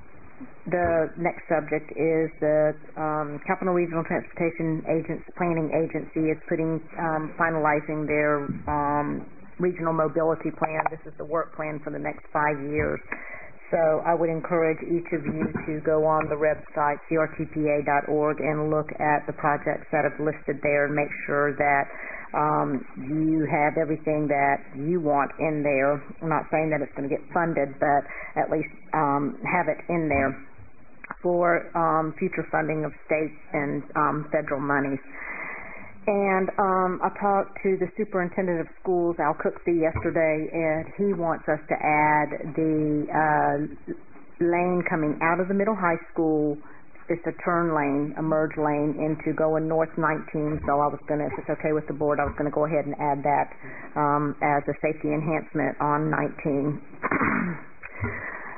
the next subject is the um, Capital Regional Transportation Agents Planning Agency is putting um, finalizing their um, regional mobility plan. This is the work plan for the next five years. So I would encourage each of you to go on the website, C R T P A dot org, and look at the projects that have listed there and make sure that um, you have everything that you want in there. I'm not saying that it's going to get funded, but at least um, have it in there for um, future funding of state and um, federal monies. And um, I talked to the superintendent of schools, Al Cooksey, yesterday, and he wants us to add the uh, lane coming out of the middle high school. It's a turn lane, a merge lane into going north nineteen. So I was going to, if it's okay with the board, I was going to go ahead and add that um, as a safety enhancement on nineteen.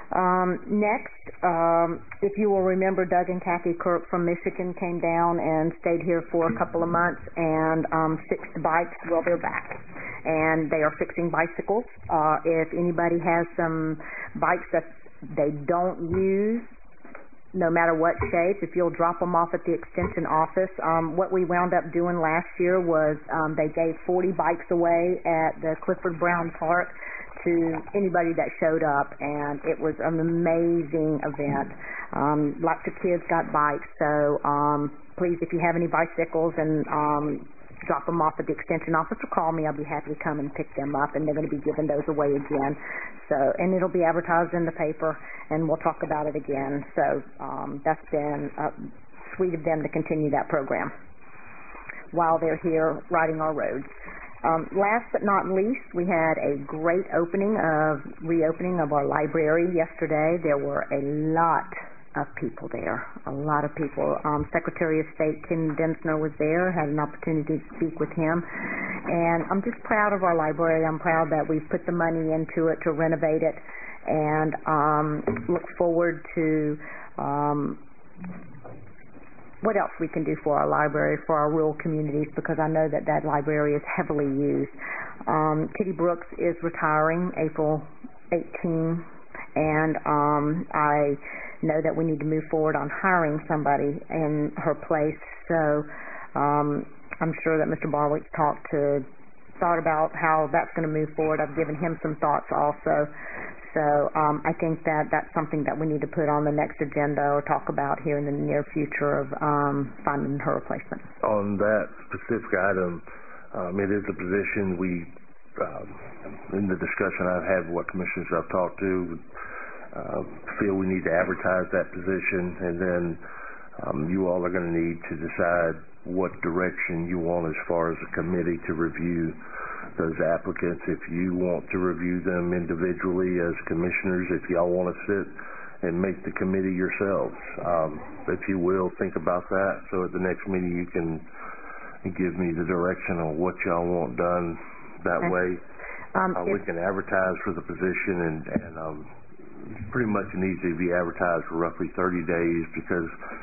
Um, next, um, if you will remember, Doug and Kathy Kirk from Michigan came down and stayed here for a couple of months and um, fixed bikes. Well, they're back, and they are fixing bicycles. Uh, if anybody has some bikes that they don't use, no matter what shape, if you'll drop them off at the extension office. Um, what we wound up doing last year was um, they gave forty bikes away at the Clifford Brown Park to anybody that showed up, and it was an amazing event. Um, lots of kids got bikes, so um, please, if you have any bicycles, and um, drop them off at the extension office or call me. I'll be happy to come and pick them up, and they're going to be giving those away again. So, and it'll be advertised in the paper, and we'll talk about it again. So um, that's been uh, sweet of them to continue that program while they're here riding our roads. Um, last but not least, we had a great opening of reopening of our library yesterday. There were a lot of people there, a lot of people. Um, Secretary of State Ken Densner was there, had an opportunity to speak with him, and I'm just proud of our library. I'm proud that we've put the money into it to renovate it, and um, look forward to um, what else we can do for our library, for our rural communities, because I know that that library is heavily used. Um, Kitty Brooks is retiring April eighteenth, and um, I know that we need to move forward on hiring somebody in her place. So um, I'm sure that Mister Barwick's talked to, thought about how that's going to move forward. I've given him some thoughts also. So um, I think that that's something that we need to put on the next agenda or talk about here in the near future of um, finding her replacement. On that specific item, um, it is a position we, um, in the discussion I've had with what commissioners I've talked to, uh, feel we need to advertise that position, and then um, you all are going to need to decide what direction you want as far as a committee to review those applicants. If you want to review them individually as commissioners, if y'all want to sit and make the committee yourselves, um, if you will, think about that. So at the next meeting you can give me the direction on what y'all want done. That okay. way um, uh, we can advertise for the position, and, and um, pretty much it needs to be advertised for roughly thirty days, because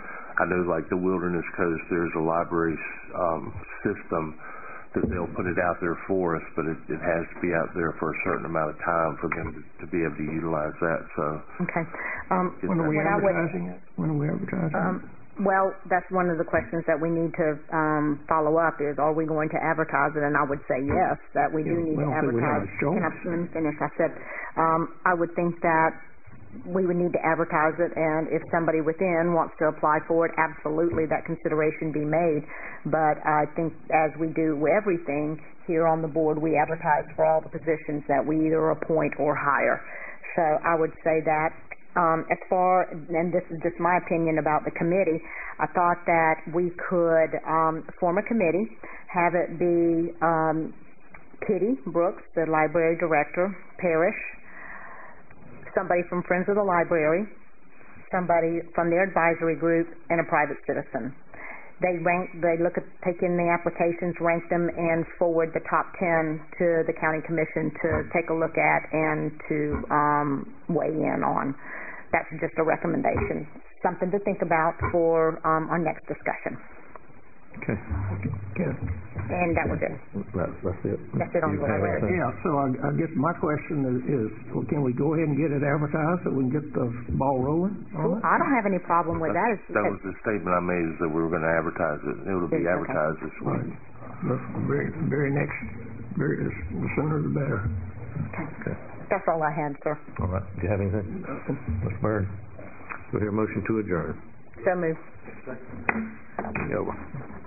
I know, like the Wilderness Coast, there's a library um, system that they'll put it out there for us, but it, it has to be out there for a certain amount of time for them to, to be able to utilize that. So, okay. Um, when are we advertising would, it? When are we advertising um, it? Well, that's one of the questions that we need to um, follow up is, are we going to advertise it? And I would say yes, that we do yeah, need to advertise. Can I finish? I said um, I would think that we would need to advertise it, and if somebody within wants to apply for it, absolutely that consideration be made. But I think, as we do with everything here on the board, we advertise for all the positions that we either appoint or hire. So I would say that um, as far, and this is just my opinion about the committee, I thought that we could um, form a committee, have it be um, Kitty Brooks, the library director, Parrish, somebody from Friends of the Library, somebody from their advisory group, and a private citizen. They rank, they look at, take in the applications, rank them, and forward the top ten to the county commission to take a look at and to um, weigh in on. That's just a recommendation, something to think about for um, our next discussion. Okay. Okay. And that was it. That's, that's it. That's it on the library. Yeah, so I, I guess my question is, is well, can we go ahead and get it advertised so we can get the ball rolling on it? I don't have any problem with that. It's, that was the statement I made, is that we were going to advertise it. It will be okay. advertised this week. Right. The very, very next, very, the sooner the better. Okay. okay. That's all I had, sir. All right. Do you have anything? Nothing. Mister Byrd, do I hear a motion to adjourn? So moved. Over.